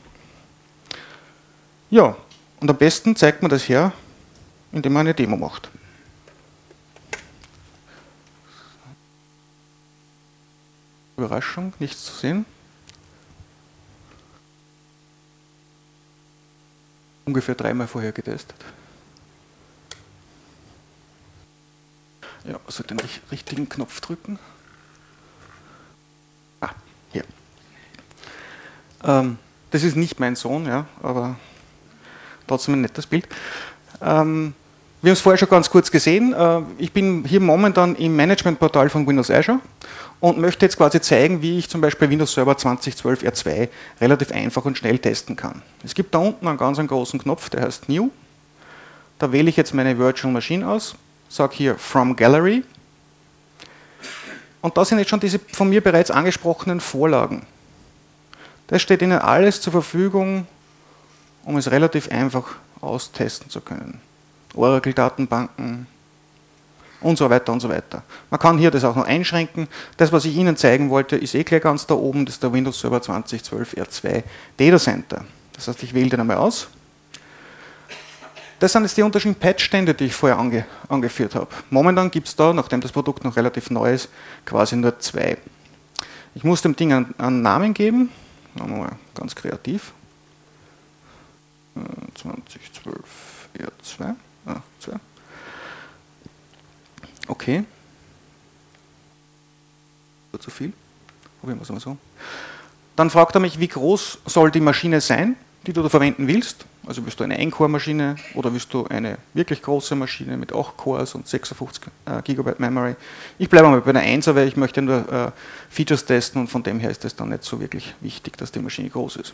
Ja, und am besten zeigt man das her, indem man eine Demo macht. Überraschung, nichts zu sehen. Ungefähr 3-mal vorher getestet. Ja, also den richtigen Knopf drücken. Ah, hier. Das ist nicht mein Sohn, ja, aber trotzdem ein nettes Bild. Wir haben es vorher schon ganz kurz gesehen. Ich bin hier momentan im Managementportal von Windows Azure und möchte jetzt quasi zeigen, wie ich zum Beispiel Windows Server 2012 R2 relativ einfach und schnell testen kann. Es gibt da unten einen ganz großen Knopf, der heißt New. Da wähle ich jetzt meine Virtual Machine aus, sage hier From Gallery und da sind jetzt schon diese von mir bereits angesprochenen Vorlagen. Das steht Ihnen alles zur Verfügung, um es relativ einfach austesten zu können. Oracle-Datenbanken und so weiter und so weiter. Man kann hier das auch noch einschränken. Das, was ich Ihnen zeigen wollte, ist gleich ganz da oben, das ist der Windows Server 2012 R2 Data Center. Das heißt, ich wähle den einmal aus. Das sind jetzt die unterschiedlichen Patchstände, die ich vorher angeführt habe. Momentan gibt es da, nachdem das Produkt noch relativ neu ist, quasi nur 2. Ich muss dem Ding einen Namen geben. Machen wir mal ganz kreativ. 2012 R2. Ah, 2. Okay. Zu viel. Probieren wir es mal so. Dann fragt er mich, wie groß soll die Maschine sein, die du da verwenden willst. Also willst du eine Ein-Core-Maschine oder willst du eine wirklich große Maschine mit 8 Cores und 56 GB Memory. Ich bleibe mal bei der 1er, weil ich möchte nur Features testen und von dem her ist es dann nicht so wirklich wichtig, dass die Maschine groß ist.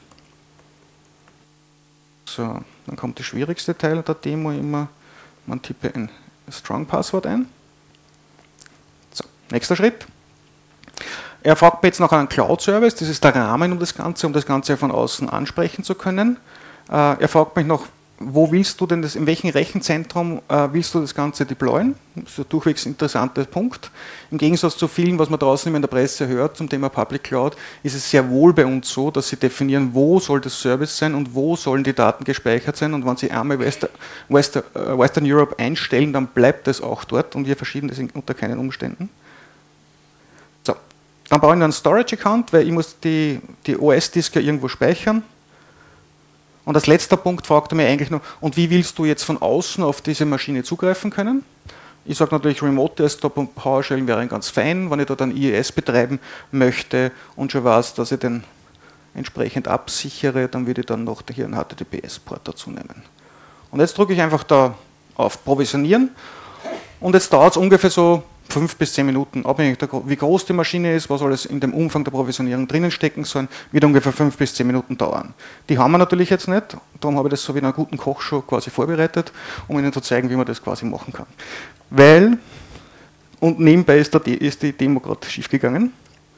So, dann kommt der schwierigste Teil der Demo immer. Man tippe ein Strong-Passwort ein. So, nächster Schritt. Er fragt mich jetzt nach einem Cloud-Service, das ist der Rahmen um das Ganze von außen ansprechen zu können. Er fragt mich noch, wo willst du denn das, in welchem Rechenzentrum willst du das Ganze deployen? Das ist ein durchwegs interessanter Punkt. Im Gegensatz zu vielen, was man draußen in der Presse hört zum Thema Public Cloud, ist es sehr wohl bei uns so, dass sie definieren, wo soll das Service sein und wo sollen die Daten gespeichert sein. Und wenn sie einmal Western Europe einstellen, dann bleibt das auch dort und wir verschieben das unter keinen Umständen. So, dann brauche ich einen Storage-Account, weil ich muss die OS-Disk ja irgendwo speichern. Und als letzter Punkt fragt er mir eigentlich noch, und wie willst du jetzt von außen auf diese Maschine zugreifen können? Ich sage natürlich, Remote Desktop und PowerShell wären ganz fein, wenn ich dort ein IIS betreiben möchte und schon weiß, dass ich den entsprechend absichere, dann würde ich dann noch hier einen HTTPS-Port dazu nehmen. Und jetzt drücke ich einfach da auf Provisionieren und jetzt dauert es ungefähr so 5 bis 10 Minuten, abhängig wie groß die Maschine ist, was alles in dem Umfang der Provisionierung drinnen stecken soll, wird ungefähr 5 bis 10 Minuten dauern. Die haben wir natürlich jetzt nicht, darum habe ich das so wie in einer guten Kochshow quasi vorbereitet, um Ihnen zu zeigen, wie man das quasi machen kann. Weil, und nebenbei ist die Demo gerade schief gegangen.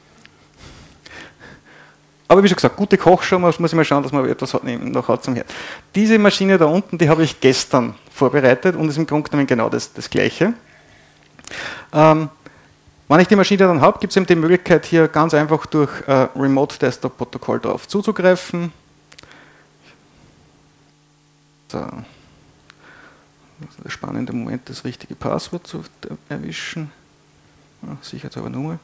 Aber wie schon gesagt, gute Kochshow, muss ich mal schauen, dass man etwas noch hat zum Herd. Diese Maschine da unten, die habe ich gestern vorbereitet und ist im Grunde genommen genau das Gleiche. Wenn ich die Maschine dann habe, gibt es eben die Möglichkeit, hier ganz einfach durch Remote Desktop Protokoll drauf zuzugreifen. So. Das ist der spannende Moment, das richtige Passwort zu erwischen. Ja, sicherheitshalber Nummer.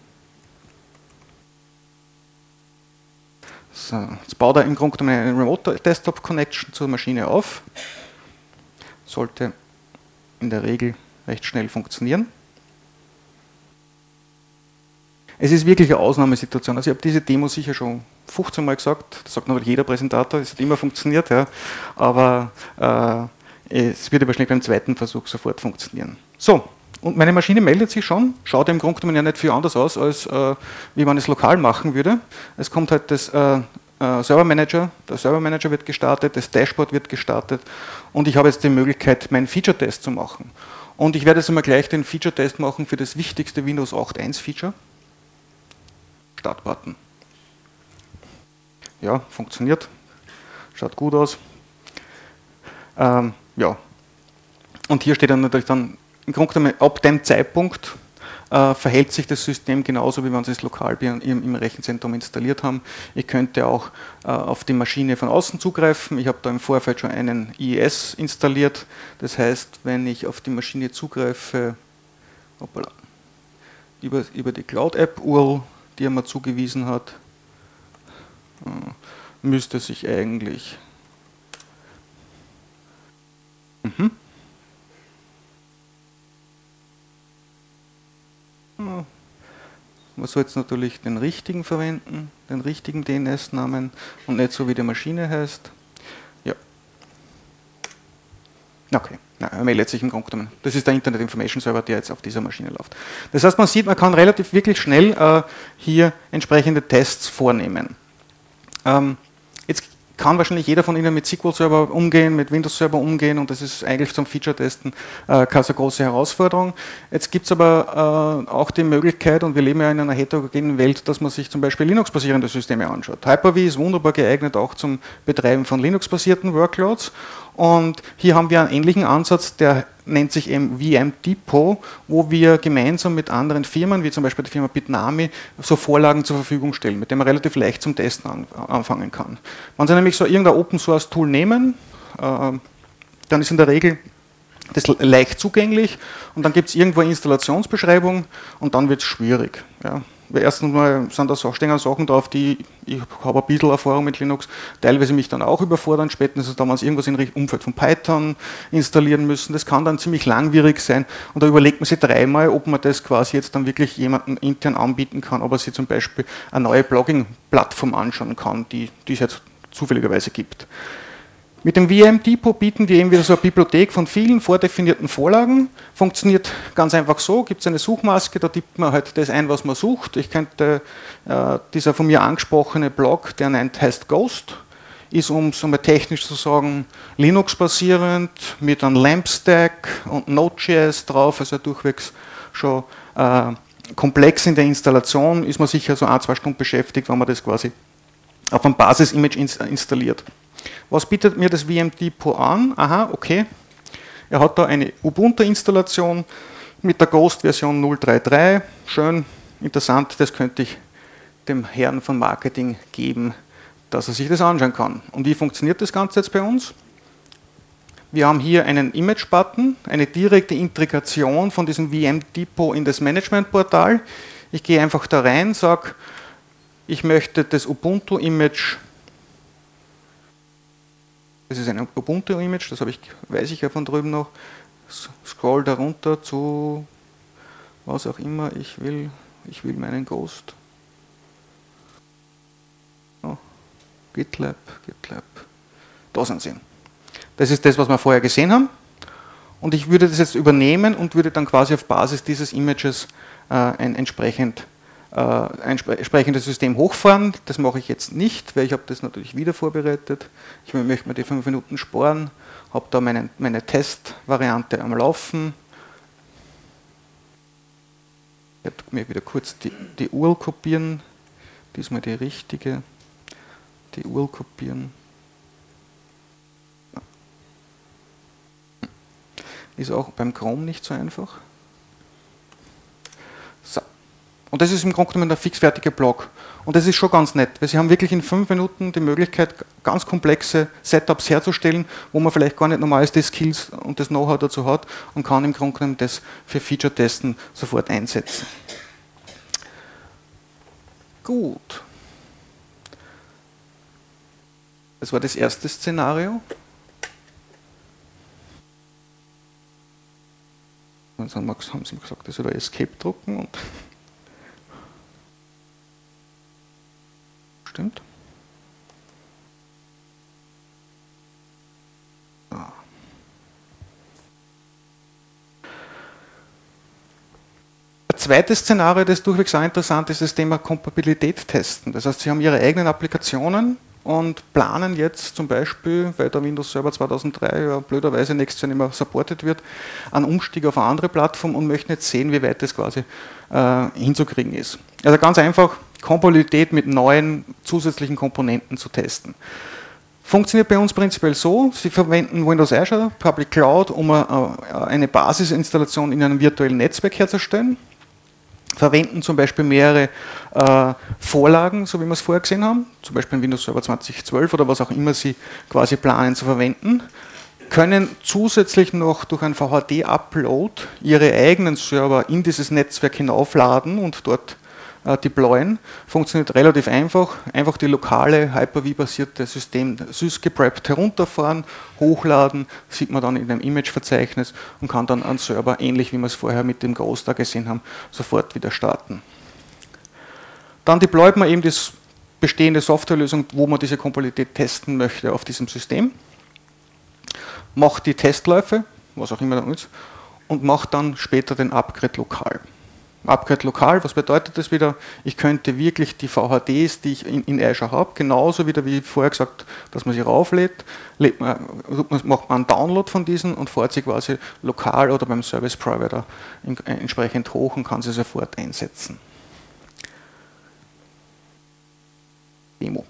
So, jetzt baut er im Grunde genommen eine Remote Desktop Connection zur Maschine auf. Sollte in der Regel recht schnell funktionieren. Es ist wirklich eine Ausnahmesituation. Also ich habe diese Demo sicher schon 15 Mal gesagt, das sagt natürlich jeder Präsentator, es hat immer funktioniert, ja, aber es wird wahrscheinlich beim zweiten Versuch sofort funktionieren. So, und meine Maschine meldet sich schon, schaut im Grunde genommen ja nicht viel anders aus, als wie man es lokal machen würde. Es kommt halt das Server Manager, der Server Manager wird gestartet, das Dashboard wird gestartet und ich habe jetzt die Möglichkeit, meinen Feature-Test zu machen. Und ich werde jetzt einmal gleich den Feature-Test machen für das wichtigste Windows 8.1 Feature. Start-Button. Ja, funktioniert. Schaut gut aus. Ja. Und hier steht dann natürlich dann, im Grunde genommen, ab dem Zeitpunkt verhält sich das System genauso, wie wenn Sie es lokal im Rechenzentrum installiert haben. Ich könnte auch auf die Maschine von außen zugreifen. Ich habe da im Vorfeld schon einen IIS installiert. Das heißt, wenn ich auf die Maschine zugreife, hoppala, über die Cloud-App-URL, die er mir zugewiesen hat, müsste sich eigentlich man soll jetzt natürlich den richtigen verwenden, den richtigen DNS-Namen und nicht so wie die Maschine heißt. Ja. Okay, er meldet sich im Grunde genommen. Das ist der Internet Information Server, der jetzt auf dieser Maschine läuft. Das heißt, man sieht, man kann relativ wirklich schnell hier entsprechende Tests vornehmen. Jetzt kann wahrscheinlich jeder von Ihnen mit SQL-Server umgehen, mit Windows-Server umgehen und das ist eigentlich zum Feature-Testen keine so große Herausforderung. Jetzt gibt es aber auch die Möglichkeit, und wir leben ja in einer heterogenen Welt, dass man sich zum Beispiel Linux-basierende Systeme anschaut. Hyper-V ist wunderbar geeignet auch zum Betreiben von Linux-basierten Workloads und hier haben wir einen ähnlichen Ansatz, der nennt sich eben VM Depot, wo wir gemeinsam mit anderen Firmen, wie zum Beispiel die Firma Bitnami, so Vorlagen zur Verfügung stellen, mit denen man relativ leicht zum Testen anfangen kann. Wenn Sie nämlich so irgendein Open-Source-Tool nehmen, dann ist in der Regel das leicht zugänglich und dann gibt es irgendwo eine Installationsbeschreibung und dann wird es schwierig. Ja. Erstens mal sind da stehen Sachen drauf, ich habe ein bisschen Erfahrung mit Linux, teilweise mich dann auch überfordern, spätestens dann, wenn Sie irgendwas im Umfeld von Python installieren müssen, das kann dann ziemlich langwierig sein und da überlegt man sich dreimal, ob man das quasi jetzt dann wirklich jemandem intern anbieten kann, ob er sich zum Beispiel eine neue Blogging-Plattform anschauen kann, die es jetzt zufälligerweise gibt. Mit dem VM Depot bieten wir eben wieder so eine Bibliothek von vielen vordefinierten Vorlagen. Funktioniert ganz einfach so, gibt es eine Suchmaske, da tippt man halt das ein, was man sucht. Ich könnte dieser von mir angesprochene Blog, der heißt Ghost, ist, um es einmal technisch zu sagen, Linux-basierend, mit einem LAMP-Stack und Node.js drauf, also durchwegs schon komplex in der Installation, ist man sicher so 1-2 Stunden beschäftigt, wenn man das quasi auf einem Basis-Image installiert. Was bietet mir das VM Depot an? Aha, okay. Er hat da eine Ubuntu-Installation mit der Ghost-Version 0.3.3. Schön, interessant, das könnte ich dem Herrn von Marketing geben, dass er sich das anschauen kann. Und wie funktioniert das Ganze jetzt bei uns? Wir haben hier einen Image-Button, eine direkte Integration von diesem VM Depot in das Management-Portal. Ich gehe einfach da rein, sage, ich möchte das Ubuntu-Image. Das ist ein Ubuntu-Image, das weiß ich ja von drüben noch. Scroll da runter zu was auch immer ich will. Ich will meinen Ghost. Oh, GitLab. Da sind sie. Das ist das, was wir vorher gesehen haben. Und ich würde das jetzt übernehmen und würde dann quasi auf Basis dieses Images ein entsprechendes System hochfahren. Das mache ich jetzt nicht, weil ich habe das natürlich wieder vorbereitet. Ich möchte mir die 5 Minuten sparen, habe da meine Testvariante am Laufen. Ich werde mir wieder kurz die URL kopieren, diesmal die richtige, die URL kopieren. Ist auch beim Chrome nicht so einfach. So. Und das ist im Grunde genommen der fixfertige Blog. Und das ist schon ganz nett, weil Sie haben wirklich in 5 Minuten die Möglichkeit, ganz komplexe Setups herzustellen, wo man vielleicht gar nicht normal die Skills und das Know-how dazu hat und kann im Grunde genommen das für Feature-Testen sofort einsetzen. Gut. Das war das erste Szenario. Dann haben Sie gesagt, dass Sie da Escape drucken. Und stimmt. Ein zweites Szenario, das durchwegs auch interessant ist, das Thema Kompatibilität testen. Das heißt, Sie haben Ihre eigenen Applikationen und planen jetzt zum Beispiel, weil der Windows Server 2003 ja blöderweise nächstes Jahr nicht mehr supportet wird, einen Umstieg auf eine andere Plattform und möchten jetzt sehen, wie weit das quasi hinzukriegen ist. Also ganz einfach, Kompatibilität mit neuen zusätzlichen Komponenten zu testen. Funktioniert bei uns prinzipiell so, Sie verwenden Windows Azure Public Cloud, um eine Basisinstallation in einem virtuellen Netzwerk herzustellen. Verwenden zum Beispiel mehrere Vorlagen, so wie wir es vorher gesehen haben, zum Beispiel Windows Server 2012 oder was auch immer Sie quasi planen zu verwenden, können zusätzlich noch durch einen VHD-Upload Ihre eigenen Server in dieses Netzwerk hinaufladen und dort deployen. Funktioniert relativ einfach. Einfach die lokale Hyper-V-basierte System sysgepreppt herunterfahren, hochladen, sieht man dann in einem Image-Verzeichnis und kann dann einen Server, ähnlich wie wir es vorher mit dem Ghost da gesehen haben, sofort wieder starten. Dann deployt man eben die bestehende Softwarelösung, wo man diese Kompatibilität testen möchte auf diesem System, macht die Testläufe, was auch immer dann ist, und macht dann später den Upgrade lokal. Upgrade lokal, was bedeutet das wieder? Ich könnte wirklich die VHDs, die ich in Azure habe, genauso wieder wie vorher gesagt, dass man sie rauflädt, macht man einen Download von diesen und fährt sie quasi lokal oder beim Service Provider entsprechend hoch und kann sie sofort einsetzen. Demo.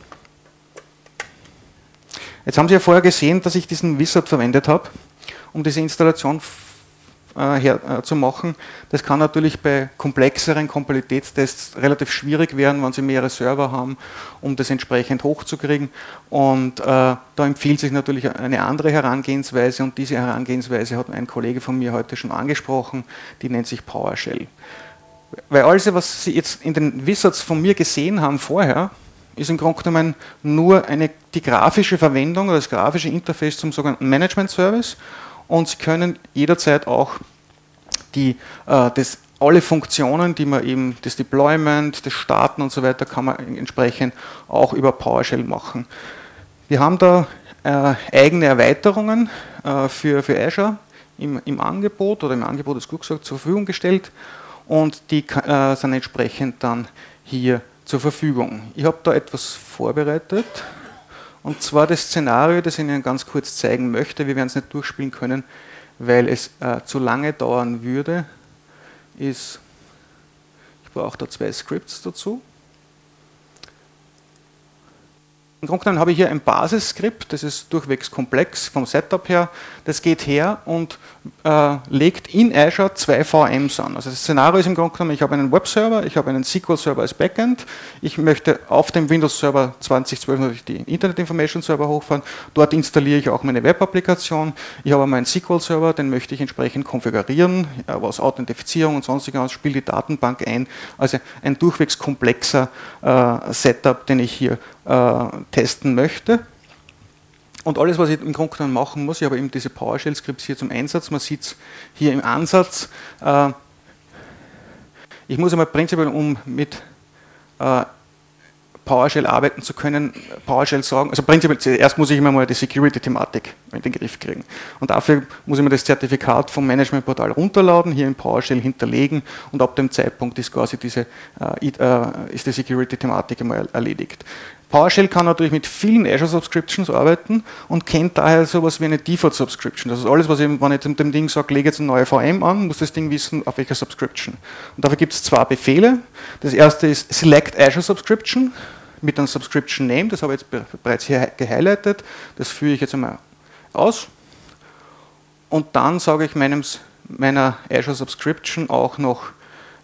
Jetzt haben Sie ja vorher gesehen, dass ich diesen Wizard verwendet habe, um diese Installation zu machen. Das kann natürlich bei komplexeren Kompatibilitätstests relativ schwierig werden, wenn Sie mehrere Server haben, um das entsprechend hochzukriegen. Und da empfiehlt sich natürlich eine andere Herangehensweise und diese Herangehensweise hat ein Kollege von mir heute schon angesprochen, die nennt sich PowerShell. Weil alles, was Sie jetzt in den Wizards von mir gesehen haben vorher, ist im Grunde genommen nur die grafische Verwendung oder das grafische Interface zum sogenannten Management Service. Und Sie können jederzeit auch alle Funktionen, die man eben, das Deployment, das Starten und so weiter, kann man entsprechend auch über PowerShell machen. Wir haben da eigene Erweiterungen für Azure im Angebot, oder im Angebot ist gut gesagt, zur Verfügung gestellt und die sind entsprechend dann hier zur Verfügung. Ich habe da etwas vorbereitet. Und zwar das Szenario, das ich Ihnen ganz kurz zeigen möchte, wir werden es nicht durchspielen können, weil es zu lange dauern würde, ist, ich brauche da 2 Scripts dazu. Im Grunde genommen habe ich hier ein Basisskript, das ist durchwegs komplex vom Setup her. Das geht her und legt in Azure 2 VMs an. Also das Szenario ist im Grunde genommen, ich habe einen Webserver, ich habe einen SQL-Server als Backend, ich möchte auf dem Windows Server 2012 natürlich die Internet Information Server hochfahren, dort installiere ich auch meine Web-Applikation, ich habe meinen SQL-Server, den möchte ich entsprechend konfigurieren, was Authentifizierung und sonstiges, spiele die Datenbank ein, also ein durchwegs komplexer Setup, den ich hier testen möchte. Und alles, was ich im Grunde genommen machen muss, ich habe eben diese PowerShell-Skripts hier zum Einsatz, man sieht es hier im Ansatz. Ich muss einmal prinzipiell, um mit PowerShell arbeiten zu können, PowerShell sagen, also prinzipiell zuerst muss ich immer mal die Security-Thematik in den Griff kriegen. Und dafür muss ich mir das Zertifikat vom Managementportal runterladen, hier in PowerShell hinterlegen und ab dem Zeitpunkt ist quasi ist die Security-Thematik einmal erledigt. PowerShell kann natürlich mit vielen Azure Subscriptions arbeiten und kennt daher sowas wie eine Default Subscription. Das ist alles, was ich, wenn ich dem Ding sage, lege jetzt eine neue VM an, muss das Ding wissen, auf welcher Subscription. Und dafür gibt es 2 Befehle. Das erste ist Select Azure Subscription mit einem Subscription Name, das habe ich jetzt bereits hier gehighlightet. Das führe ich jetzt einmal aus. Und dann sage ich meiner Azure Subscription auch noch,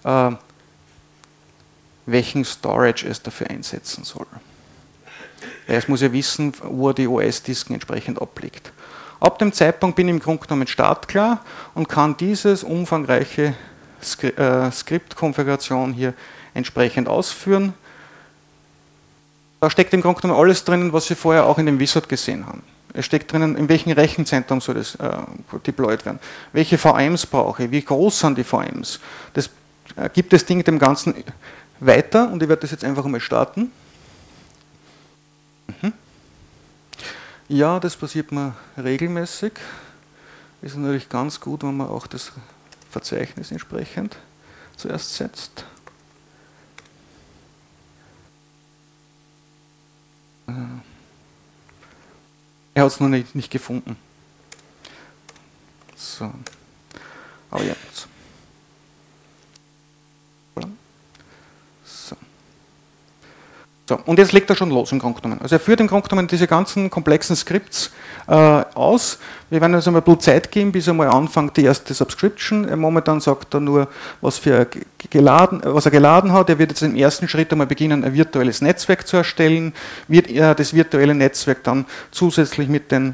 welchen Storage es dafür einsetzen soll. Es muss ja wissen, wo die OS-Disken entsprechend abliegt. Ab dem Zeitpunkt bin ich im Grunde genommen startklar und kann dieses umfangreiche Skriptkonfiguration hier entsprechend ausführen. Da steckt im Grunde genommen alles drinnen, was Sie vorher auch in dem Wizard gesehen haben. Es steckt drinnen, in welchem Rechenzentrum soll das deployed werden, welche VMs brauche ich, wie groß sind die VMs. Das gibt das Ding dem Ganzen weiter und ich werde das jetzt einfach einmal starten. Ja, das passiert mir regelmäßig. Ist natürlich ganz gut, wenn man auch das Verzeichnis entsprechend zuerst setzt. Er hat es noch nicht gefunden. So. Aber jetzt. So, und jetzt legt er schon los im Grunde genommen. Also er führt im Grunde genommen diese ganzen komplexen Skripts aus. Wir werden uns einmal ein bisschen Zeit geben, bis er mal anfängt, die erste Subscription. Momentan sagt er nur, was er geladen hat. Er wird jetzt im ersten Schritt einmal beginnen, ein virtuelles Netzwerk zu erstellen. Wird er das virtuelle Netzwerk dann zusätzlich mit den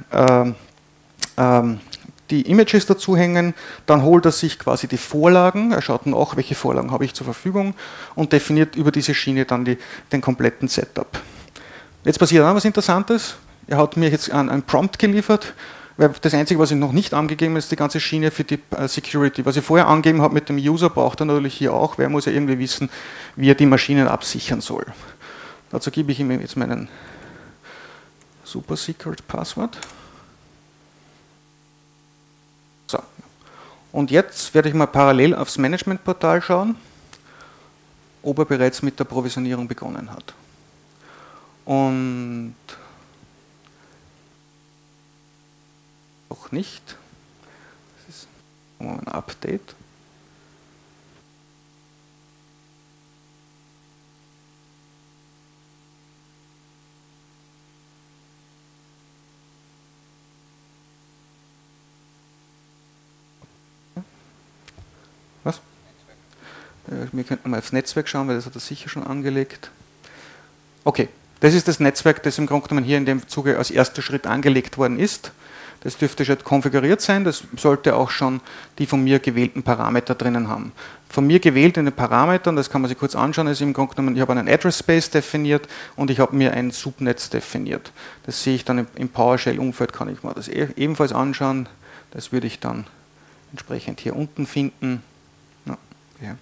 die Images dazu hängen, dann holt er sich quasi die Vorlagen, er schaut nach, welche Vorlagen habe ich zur Verfügung und definiert über diese Schiene dann den kompletten Setup. Jetzt passiert auch was Interessantes, er hat mir jetzt einen Prompt geliefert, weil das Einzige, was ich noch nicht angegeben habe, ist die ganze Schiene für die Security. Was ich vorher angegeben habe mit dem User, braucht er natürlich hier auch, weil er muss ja irgendwie wissen, wie er die Maschinen absichern soll. Dazu gebe ich ihm jetzt meinen Super Secret Passwort. So. Und jetzt werde ich mal parallel aufs Managementportal schauen, ob er bereits mit der Provisionierung begonnen hat. Und noch nicht. Das ist ein Update. Was? Wir könnten mal aufs Netzwerk schauen, weil das hat er sicher schon angelegt. Okay, das ist das Netzwerk, das im Grunde genommen hier in dem Zuge als erster Schritt angelegt worden ist. Das dürfte schon konfiguriert sein, das sollte auch schon die von mir gewählten Parameter drinnen haben. Von mir gewählt in den Parametern, das kann man sich kurz anschauen, ist im Grunde genommen, ich habe einen Address Space definiert und ich habe mir ein Subnetz definiert. Das sehe ich dann im PowerShell-Umfeld, kann ich mir das ebenfalls anschauen. Das würde ich dann entsprechend hier unten finden. Ja.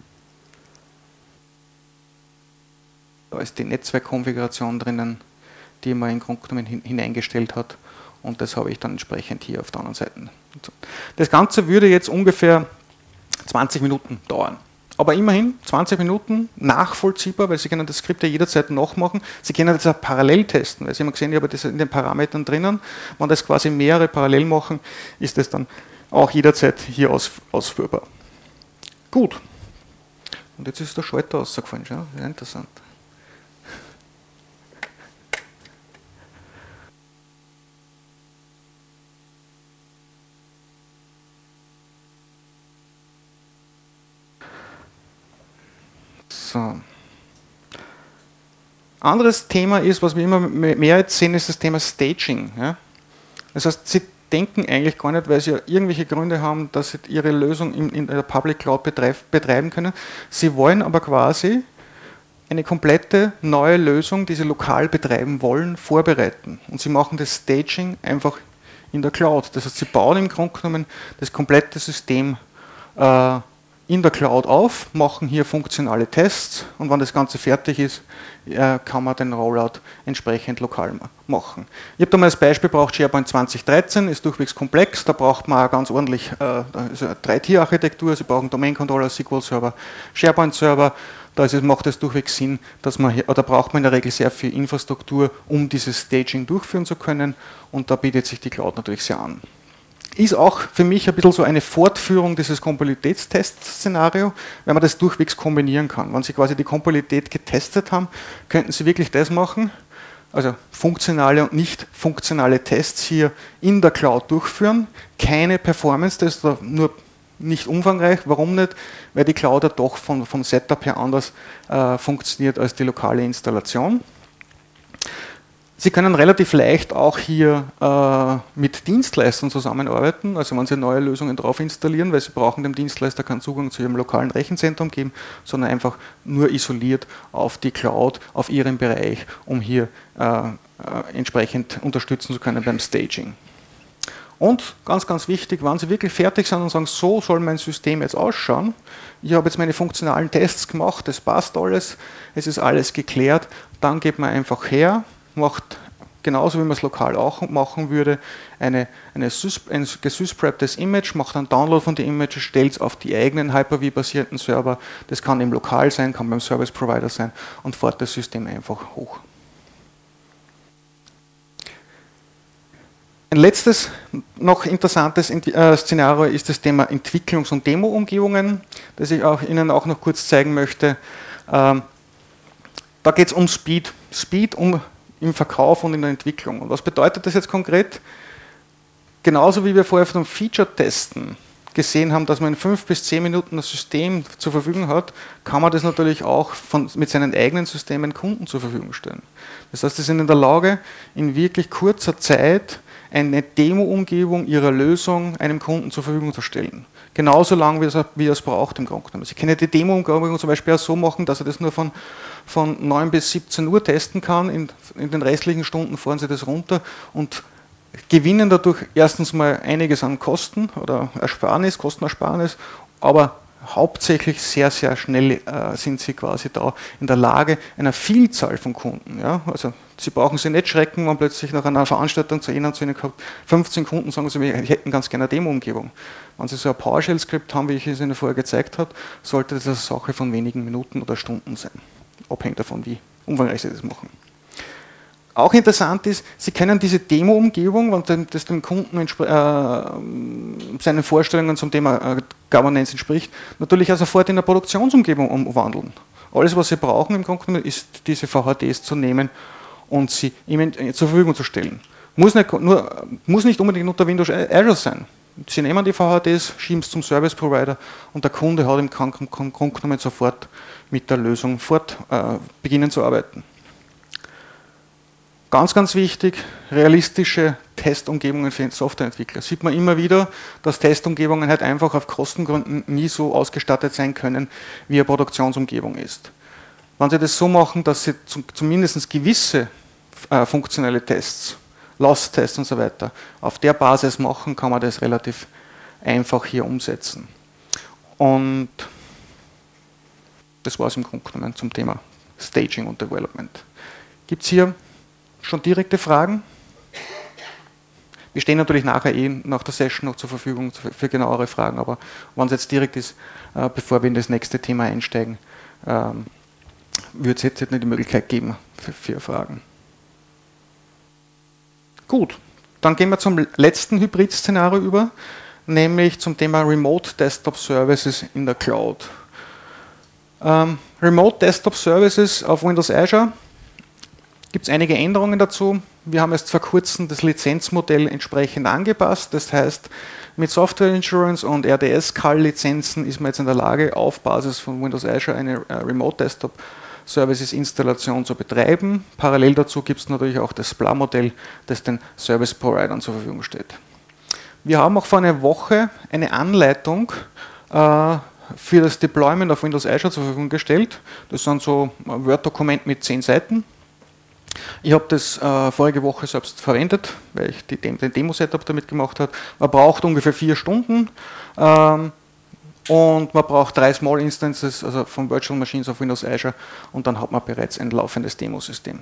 Da ist die Netzwerkkonfiguration drinnen, die man im Grunde genommen hineingestellt hat und das habe ich dann entsprechend hier auf der anderen Seite. Das Ganze würde jetzt ungefähr 20 Minuten dauern. Aber immerhin 20 Minuten nachvollziehbar, weil Sie können das Skript ja jederzeit nachmachen. Sie können das auch parallel testen, weil Sie haben gesehen, ich habe das in den Parametern drinnen. Wenn das quasi mehrere parallel machen, ist das dann auch jederzeit hier ausführbar. Gut. Und jetzt ist der Schalter rausgefallen, schau, sehr interessant. So. Anderes Thema ist, was wir immer mehr jetzt sehen, ist das Thema Staging. Ja? Das heißt, Sie denken eigentlich gar nicht, weil Sie ja irgendwelche Gründe haben, dass Sie Ihre Lösung in der Public Cloud betreiben können. Sie wollen aber quasi eine komplette neue Lösung, die Sie lokal betreiben wollen, vorbereiten. Und Sie machen das Staging einfach in der Cloud. Das heißt, Sie bauen im Grunde genommen das komplette System in der Cloud auf, machen hier funktionale Tests und wenn das Ganze fertig ist, kann man den Rollout entsprechend lokal machen. Ich habe da mal als Beispiel gebraucht, SharePoint 2013 ist durchwegs komplex, da braucht man auch ganz ordentlich also 3-Tier-Architektur, Sie brauchen Domain-Controller, SQL-Server, SharePoint-Server, da macht es durchwegs Sinn, dass man hier, oder braucht man in der Regel sehr viel Infrastruktur, um dieses Staging durchführen zu können und da bietet sich die Cloud natürlich sehr an. Ist auch für mich ein bisschen so eine Fortführung dieses Kompatibilitätstest-Szenario, wenn man das durchwegs kombinieren kann. Wenn Sie quasi die Kompatibilität getestet haben, könnten Sie wirklich das machen, also funktionale und nicht funktionale Tests hier in der Cloud durchführen, keine Performance-Tests, nur nicht umfangreich. Warum nicht? Weil die Cloud ja doch vom Setup her anders funktioniert als die lokale Installation. Sie können relativ leicht auch hier mit Dienstleistern zusammenarbeiten, also wenn Sie neue Lösungen drauf installieren, weil Sie brauchen dem Dienstleister keinen Zugang zu Ihrem lokalen Rechenzentrum geben, sondern einfach nur isoliert auf die Cloud, auf Ihren Bereich, um hier entsprechend unterstützen zu können beim Staging. Und ganz, ganz wichtig, wenn Sie wirklich fertig sind und sagen, so soll mein System jetzt ausschauen, ich habe jetzt meine funktionalen Tests gemacht, das passt alles, es ist alles geklärt, dann geht man einfach her, macht genauso wie man es lokal auch machen würde, ein gesysprepptes Image, macht einen Download von den Images, stellt es auf die eigenen Hyper-V-basierten Server, das kann im Lokal sein, kann beim Service Provider sein und fährt das System einfach hoch. Ein letztes, noch interessantes Szenario ist das Thema Entwicklungs- und Demo-Umgebungen, das ich Ihnen auch noch kurz zeigen möchte. Da geht es um Speed. Speed im Verkauf und in der Entwicklung. Und was bedeutet das jetzt konkret? Genauso wie wir vorher von Feature-Testen gesehen haben, dass man in 5 bis 10 Minuten das System zur Verfügung hat, kann man das natürlich auch mit seinen eigenen Systemen Kunden zur Verfügung stellen. Das heißt, sie sind in der Lage, in wirklich kurzer Zeit eine Demo-Umgebung ihrer Lösung einem Kunden zur Verfügung zu stellen. Genauso lang, wie er es braucht im Grunde genommen. Sie können die Demo-Umgebung zum Beispiel auch so machen, dass er das nur von 9 bis 17 Uhr testen kann. In den restlichen Stunden fahren Sie das runter und gewinnen dadurch erstens mal einiges an Kosten oder Kostenersparnis, aber hauptsächlich sehr, sehr schnell sind Sie quasi da in der Lage, einer Vielzahl von Kunden. Ja? Also Sie brauchen sich nicht schrecken, wenn plötzlich nach einer Veranstaltung zu Ihnen gehabt, 15 Kunden sagen Sie, wir hätten ganz gerne eine Demo-Umgebung. Wenn Sie so ein PowerShell-Skript haben, wie ich es Ihnen vorher gezeigt habe, sollte das eine Sache von wenigen Minuten oder Stunden sein. Abhängt davon, wie umfangreich Sie das machen. Auch interessant ist, Sie können diese Demo-Umgebung, wenn das dem Kunden seinen Vorstellungen zum Thema Governance entspricht, natürlich auch sofort in eine Produktionsumgebung umwandeln. Alles, was Sie brauchen im Grunde genommen, ist diese VHDs zu nehmen und sie ihm zur Verfügung zu stellen. Muss nicht unbedingt unter Windows Azure sein. Sie nehmen die VHDs, schieben es zum Service Provider und der Kunde hat im Grunde genommen sofort mit der Lösung beginnen zu arbeiten. Ganz, ganz wichtig, realistische Testumgebungen für Softwareentwickler. Sieht man immer wieder, dass Testumgebungen halt einfach auf Kostengründen nie so ausgestattet sein können, wie eine Produktionsumgebung ist. Wenn Sie das so machen, dass Sie zumindest gewisse funktionelle Tests, Loss-Tests und so weiter, auf der Basis machen, kann man das relativ einfach hier umsetzen. Und das war es im Grunde genommen zum Thema Staging und Development. Gibt es hier schon direkte Fragen? Wir stehen natürlich nachher nach der Session noch zur Verfügung für genauere Fragen, aber wenn es jetzt direkt ist, bevor wir in das nächste Thema einsteigen, würde es jetzt nicht die Möglichkeit geben für Fragen. Gut, dann gehen wir zum letzten Hybrid-Szenario über, nämlich zum Thema Remote Desktop Services in der Cloud. Remote Desktop Services auf Windows Azure gibt es einige Änderungen dazu. Wir haben erst vor kurzem das Lizenzmodell entsprechend angepasst. Das heißt, mit Software Insurance und RDS-CAL-Lizenzen ist man jetzt in der Lage, auf Basis von Windows Azure eine Remote Desktop Services Installation zu betreiben. Parallel dazu gibt es natürlich auch das SPLA-Modell, das den Service Providern zur Verfügung steht. Wir haben auch vor einer Woche eine Anleitung für das Deployment auf Windows Azure zur Verfügung gestellt. Das sind so ein Word-Dokument mit 10 Seiten. Ich habe das vorige Woche selbst verwendet, weil ich den Demo-Setup damit gemacht habe. Man braucht ungefähr 4 Stunden. und man braucht 3 Small Instances, also von Virtual Machines auf Windows Azure, und dann hat man bereits ein laufendes Demosystem.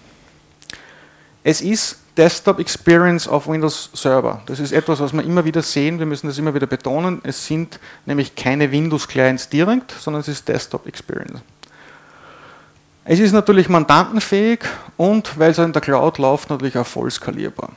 Es ist Desktop Experience auf Windows Server. Das ist etwas, was wir immer wieder sehen, wir müssen das immer wieder betonen. Es sind nämlich keine Windows Clients direkt, sondern es ist Desktop Experience. Es ist natürlich mandantenfähig und, weil es in der Cloud läuft, natürlich auch voll skalierbar.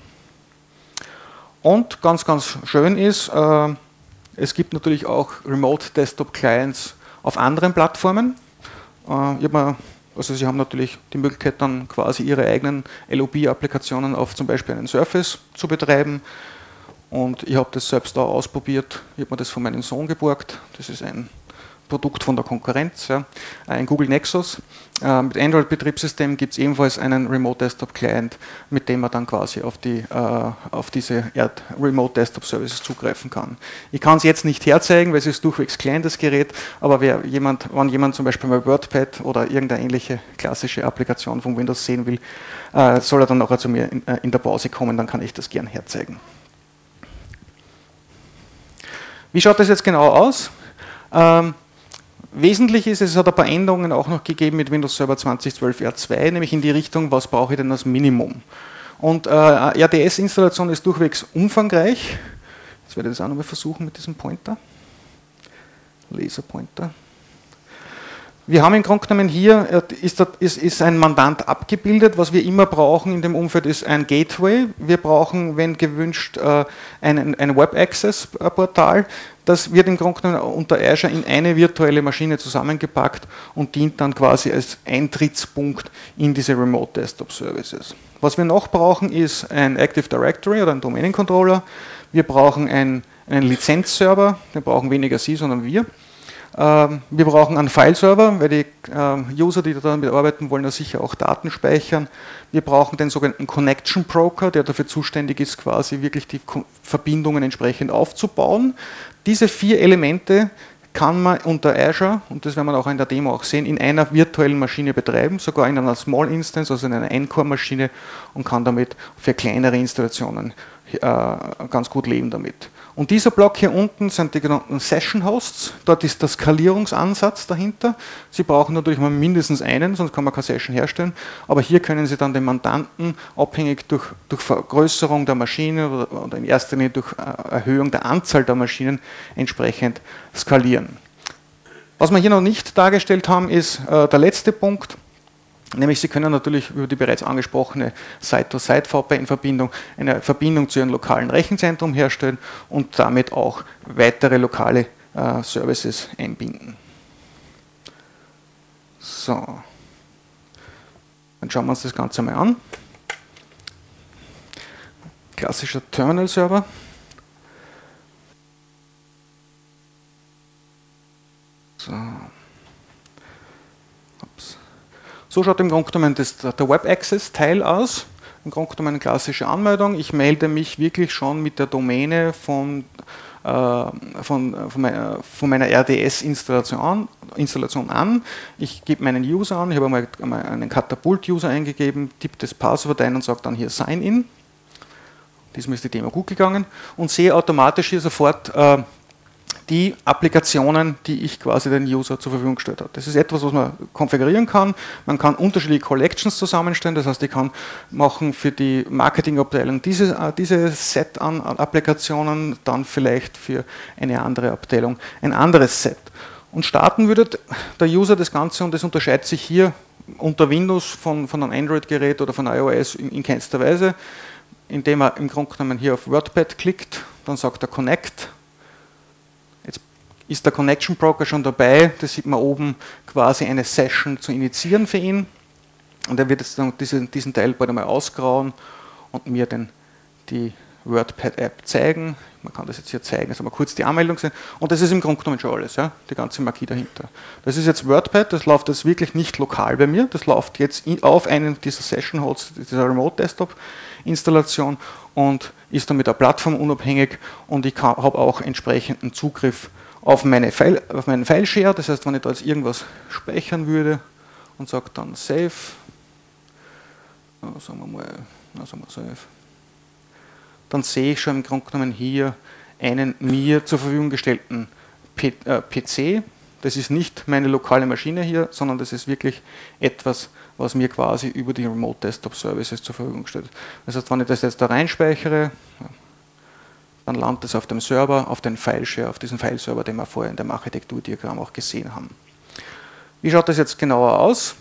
Und ganz, ganz schön ist, es gibt natürlich auch Remote Desktop Clients auf anderen Plattformen. Also Sie haben natürlich die Möglichkeit, dann quasi Ihre eigenen LOB-Applikationen auf zum Beispiel einen Surface zu betreiben. Und ich habe das selbst auch ausprobiert. Ich habe mir das von meinem Sohn geborgt. Das ist ein Produkt von der Konkurrenz, ja. Ein Google Nexus. Mit Android-Betriebssystem gibt es ebenfalls einen Remote Desktop Client, mit dem man dann quasi auf diese Remote Desktop Services zugreifen kann. Ich kann es jetzt nicht herzeigen, weil es ist durchwegs klein, das Gerät, aber wenn jemand zum Beispiel mal WordPad oder irgendeine ähnliche klassische Applikation von Windows sehen will, soll er dann nachher zu mir in der Pause kommen, dann kann ich das gern herzeigen. Wie schaut das jetzt genau aus? Wesentlich ist, es hat ein paar Änderungen auch noch gegeben mit Windows Server 2012 R2, nämlich in die Richtung, was brauche ich denn als Minimum. Und RDS-Installation ist durchwegs umfangreich. Jetzt werde ich das auch nochmal versuchen mit diesem Pointer. Laserpointer. Wir haben im Grunde genommen hier, ist ein Mandant abgebildet. Was wir immer brauchen in dem Umfeld ist ein Gateway. Wir brauchen, wenn gewünscht, ein Web-Access-Portal. Das wird im Grunde genommen unter Azure in eine virtuelle Maschine zusammengepackt und dient dann quasi als Eintrittspunkt in diese Remote Desktop Services. Was wir noch brauchen, ist ein Active Directory oder ein Domänencontroller. Wir brauchen einen Lizenzserver. Wir brauchen weniger Sie, sondern wir. Wir brauchen einen File-Server, weil die User, die damit arbeiten wollen, ja sicher auch Daten speichern. Wir brauchen den sogenannten Connection Broker, der dafür zuständig ist, quasi wirklich die Verbindungen entsprechend aufzubauen. Diese 4 Elemente kann man unter Azure, und das werden wir auch in der Demo auch sehen, in einer virtuellen Maschine betreiben, sogar in einer Small Instance, also in einer Ein-Core-Maschine, und kann damit für kleinere Installationen ganz gut leben damit. Und dieser Block hier unten sind die genannten Session Hosts. Dort ist der Skalierungsansatz dahinter. Sie brauchen natürlich mal mindestens einen, sonst kann man keine Session herstellen. Aber hier können Sie dann den Mandanten abhängig durch Vergrößerung der Maschine oder in erster Linie durch Erhöhung der Anzahl der Maschinen entsprechend skalieren. Was wir hier noch nicht dargestellt haben, ist der letzte Punkt. Nämlich Sie können natürlich über die bereits angesprochene Site-to-Site-VPN-Verbindung eine Verbindung zu Ihrem lokalen Rechenzentrum herstellen und damit auch weitere lokale Services einbinden. So, dann schauen wir uns das Ganze mal an. Klassischer Terminal-Server. So. So schaut im Grunde genommen der Web-Access-Teil aus. Im Grunde genommen eine klassische Anmeldung. Ich melde mich wirklich schon mit der Domäne von meiner RDS-Installation an. Ich gebe meinen User an, ich habe einmal einen Katapult-User eingegeben, tippe das Passwort ein und sage dann hier Sign-In. Diesmal ist die Demo gut gegangen und sehe automatisch hier sofort die Applikationen, die ich quasi den User zur Verfügung gestellt habe. Das ist etwas, was man konfigurieren kann. Man kann unterschiedliche Collections zusammenstellen, das heißt, ich kann machen für die Marketingabteilung dieses Set an Applikationen, dann vielleicht für eine andere Abteilung ein anderes Set. Und starten würde der User das Ganze, und das unterscheidet sich hier unter Windows von einem Android-Gerät oder von iOS in keinster Weise, indem er im Grunde genommen hier auf WordPad klickt, dann sagt er Connect. Ist der Connection Broker schon dabei, das sieht man oben, quasi eine Session zu initiieren für ihn. Und er wird jetzt dann diesen Teil bald einmal ausgrauen und mir die WordPad-App zeigen. Man kann das jetzt hier zeigen, also mal kurz die Anmeldung sehen. Und das ist im Grunde genommen schon alles, ja, die ganze Marquis dahinter. Das ist jetzt WordPad, das läuft jetzt wirklich nicht lokal bei mir, das läuft jetzt auf einen dieser Session Hosts, dieser Remote Desktop Installation, und ist damit auch plattformunabhängig, und ich habe auch entsprechenden Zugriff auf meinen File-Share, das heißt, wenn ich da jetzt irgendwas speichern würde und sage dann Save, sagen wir mal, Save, dann sehe ich schon im Grunde genommen hier einen mir zur Verfügung gestellten PC. Das ist nicht meine lokale Maschine hier, sondern das ist wirklich etwas, was mir quasi über die Remote Desktop Services zur Verfügung steht. Das heißt, wenn ich das jetzt da reinspeichere, dann landet es auf dem Server, auf den File-Share, auf diesen File-Server, den wir vorher in dem Architekturdiagramm auch gesehen haben. Wie schaut das jetzt genauer aus?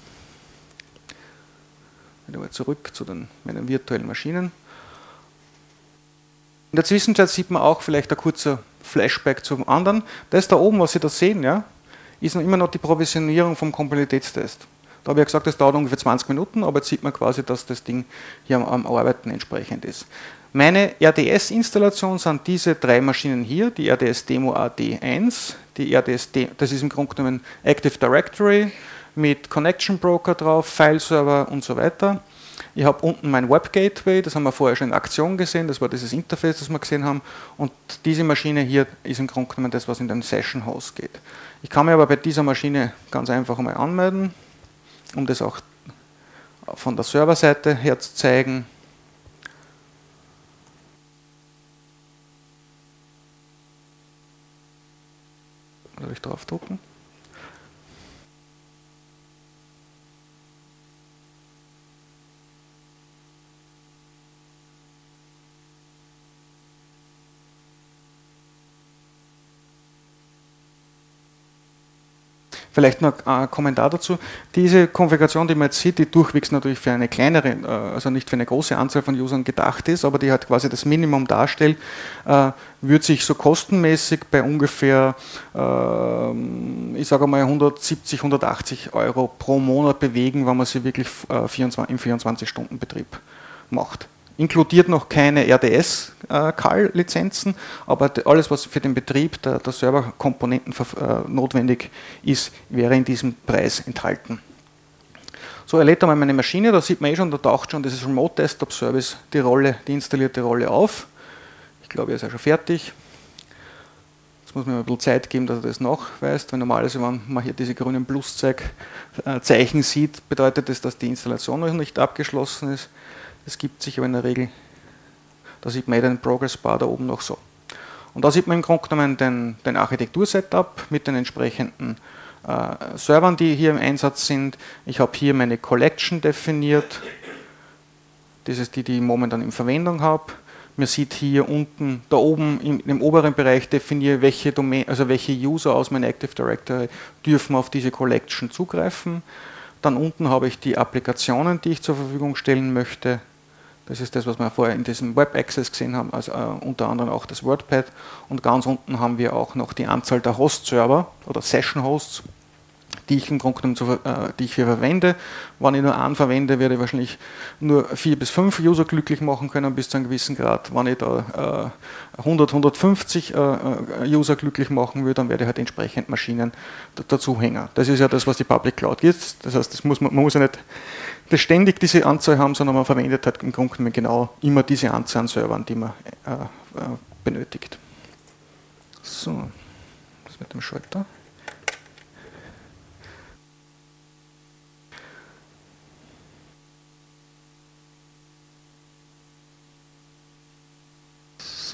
Wieder zurück zu meinen virtuellen Maschinen. In der Zwischenzeit sieht man auch vielleicht ein kurzer Flashback zum anderen. Das da oben, was Sie da sehen, ja, ist noch immer noch die Provisionierung vom Kompatibilitätstest. Da habe ich ja gesagt, das dauert ungefähr 20 Minuten, aber jetzt sieht man quasi, dass das Ding hier am Arbeiten entsprechend ist. Meine RDS-Installation sind diese 3 Maschinen hier, die RDS Demo AD1, die RDS, das ist im Grunde genommen Active Directory mit Connection Broker drauf, File-Server und so weiter. Ich habe unten mein Web Gateway, das haben wir vorher schon in Aktion gesehen, das war dieses Interface, das wir gesehen haben. Und diese Maschine hier ist im Grunde genommen das, was in den Session Host geht. Ich kann mir aber bei dieser Maschine ganz einfach einmal anmelden, um das auch von der Serverseite her zu zeigen. Soll ich drauf drucken? Vielleicht noch ein Kommentar dazu. Diese Konfiguration, die man jetzt sieht, die durchwegs natürlich für eine kleinere, also nicht für eine große Anzahl von Usern gedacht ist, aber die halt quasi das Minimum darstellt, würde sich so kostenmäßig bei ungefähr, ich sage mal 170, 180 Euro pro Monat bewegen, wenn man sie wirklich im 24-Stunden-Betrieb macht. Inkludiert noch keine RDS-CAL-Lizenzen, aber alles, was für den Betrieb der Serverkomponenten notwendig ist, wäre in diesem Preis enthalten. So, er lädt einmal meine Maschine, da sieht man schon, da taucht schon dieses Remote Desktop Service die installierte Rolle auf. Ich glaube, er ist ja schon fertig. Jetzt muss man ein bisschen Zeit geben, dass er das nachweist, weil normalerweise, wenn man hier diese grünen Pluszeichen sieht, bedeutet das, dass die Installation noch nicht abgeschlossen ist. Es gibt sich aber in der Regel, da sieht man den Progress Bar da oben noch so. Und da sieht man im Grunde genommen den Architektur-Setup mit den entsprechenden Servern, die hier im Einsatz sind. Ich habe hier meine Collection definiert. Das ist die, die ich momentan in Verwendung habe. Man sieht hier unten, da oben im oberen Bereich definiere, welche User aus meinem Active Directory dürfen auf diese Collection zugreifen. Dann unten habe ich die Applikationen, die ich zur Verfügung stellen möchte. Das ist das, was wir vorher in diesem Web Access gesehen haben, also unter anderem auch das WordPad. Und ganz unten haben wir auch noch die Anzahl der Host-Server oder Session-Hosts, die ich im Grunde genommen die ich hier verwende. Wenn ich nur einen verwende, werde ich wahrscheinlich nur 4 bis 5 User glücklich machen können bis zu einem gewissen Grad. Wenn ich da 100, 150 User glücklich machen will, dann werde ich halt entsprechend Maschinen dazu hängen. Das ist ja das, was die Public Cloud ist. Das heißt, man muss ja nicht ständig diese Anzahl haben, sondern man verwendet halt im Grunde genommen genau immer diese Anzahl an Servern, die man benötigt. So, das mit dem Schalter. So.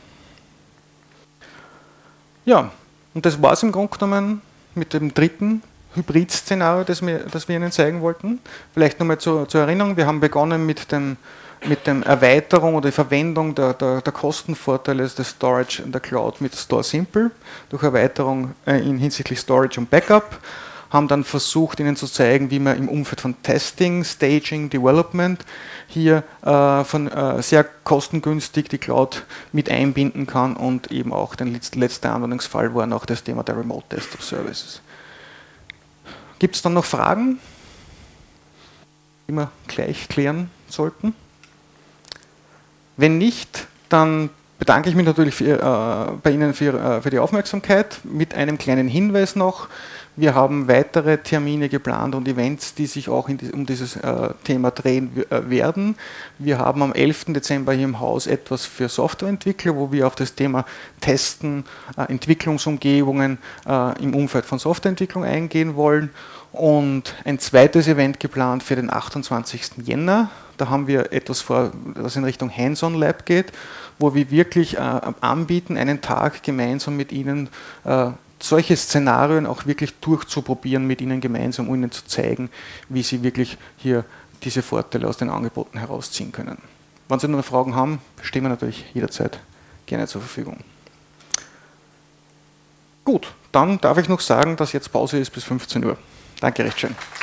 Ja, und das war es im Grunde genommen mit dem dritten Hybrid-Szenario, das wir Ihnen zeigen wollten. Vielleicht nochmal zur Erinnerung, wir haben begonnen mit der Erweiterung oder der Verwendung der Kostenvorteile des Storage in der Cloud mit Store Simple, durch Erweiterung hinsichtlich Storage und Backup, haben dann versucht, Ihnen zu zeigen, wie man im Umfeld von Testing, Staging, Development hier sehr kostengünstig die Cloud mit einbinden kann und eben auch der letzte Anwendungsfall war noch das Thema der Remote Desktop Services. Gibt es dann noch Fragen, die wir gleich klären sollten? Wenn nicht, dann bedanke ich mich natürlich bei Ihnen für die Aufmerksamkeit. Mit einem kleinen Hinweis noch. Wir haben weitere Termine geplant und Events, die sich auch um dieses Thema drehen werden. Wir haben am 11. Dezember hier im Haus etwas für Softwareentwickler, wo wir auf das Thema Testen, Entwicklungsumgebungen im Umfeld von Softwareentwicklung eingehen wollen. Und ein zweites Event geplant für den 28. Jänner. Da haben wir etwas vor, das in Richtung Hands-on Lab geht, wo wir wirklich anbieten, einen Tag gemeinsam mit Ihnen solche Szenarien auch wirklich durchzuprobieren mit Ihnen gemeinsam, um Ihnen zu zeigen, wie Sie wirklich hier diese Vorteile aus den Angeboten herausziehen können. Wenn Sie noch Fragen haben, stehen wir natürlich jederzeit gerne zur Verfügung. Gut, dann darf ich noch sagen, dass jetzt Pause ist bis 15 Uhr. Danke recht schön.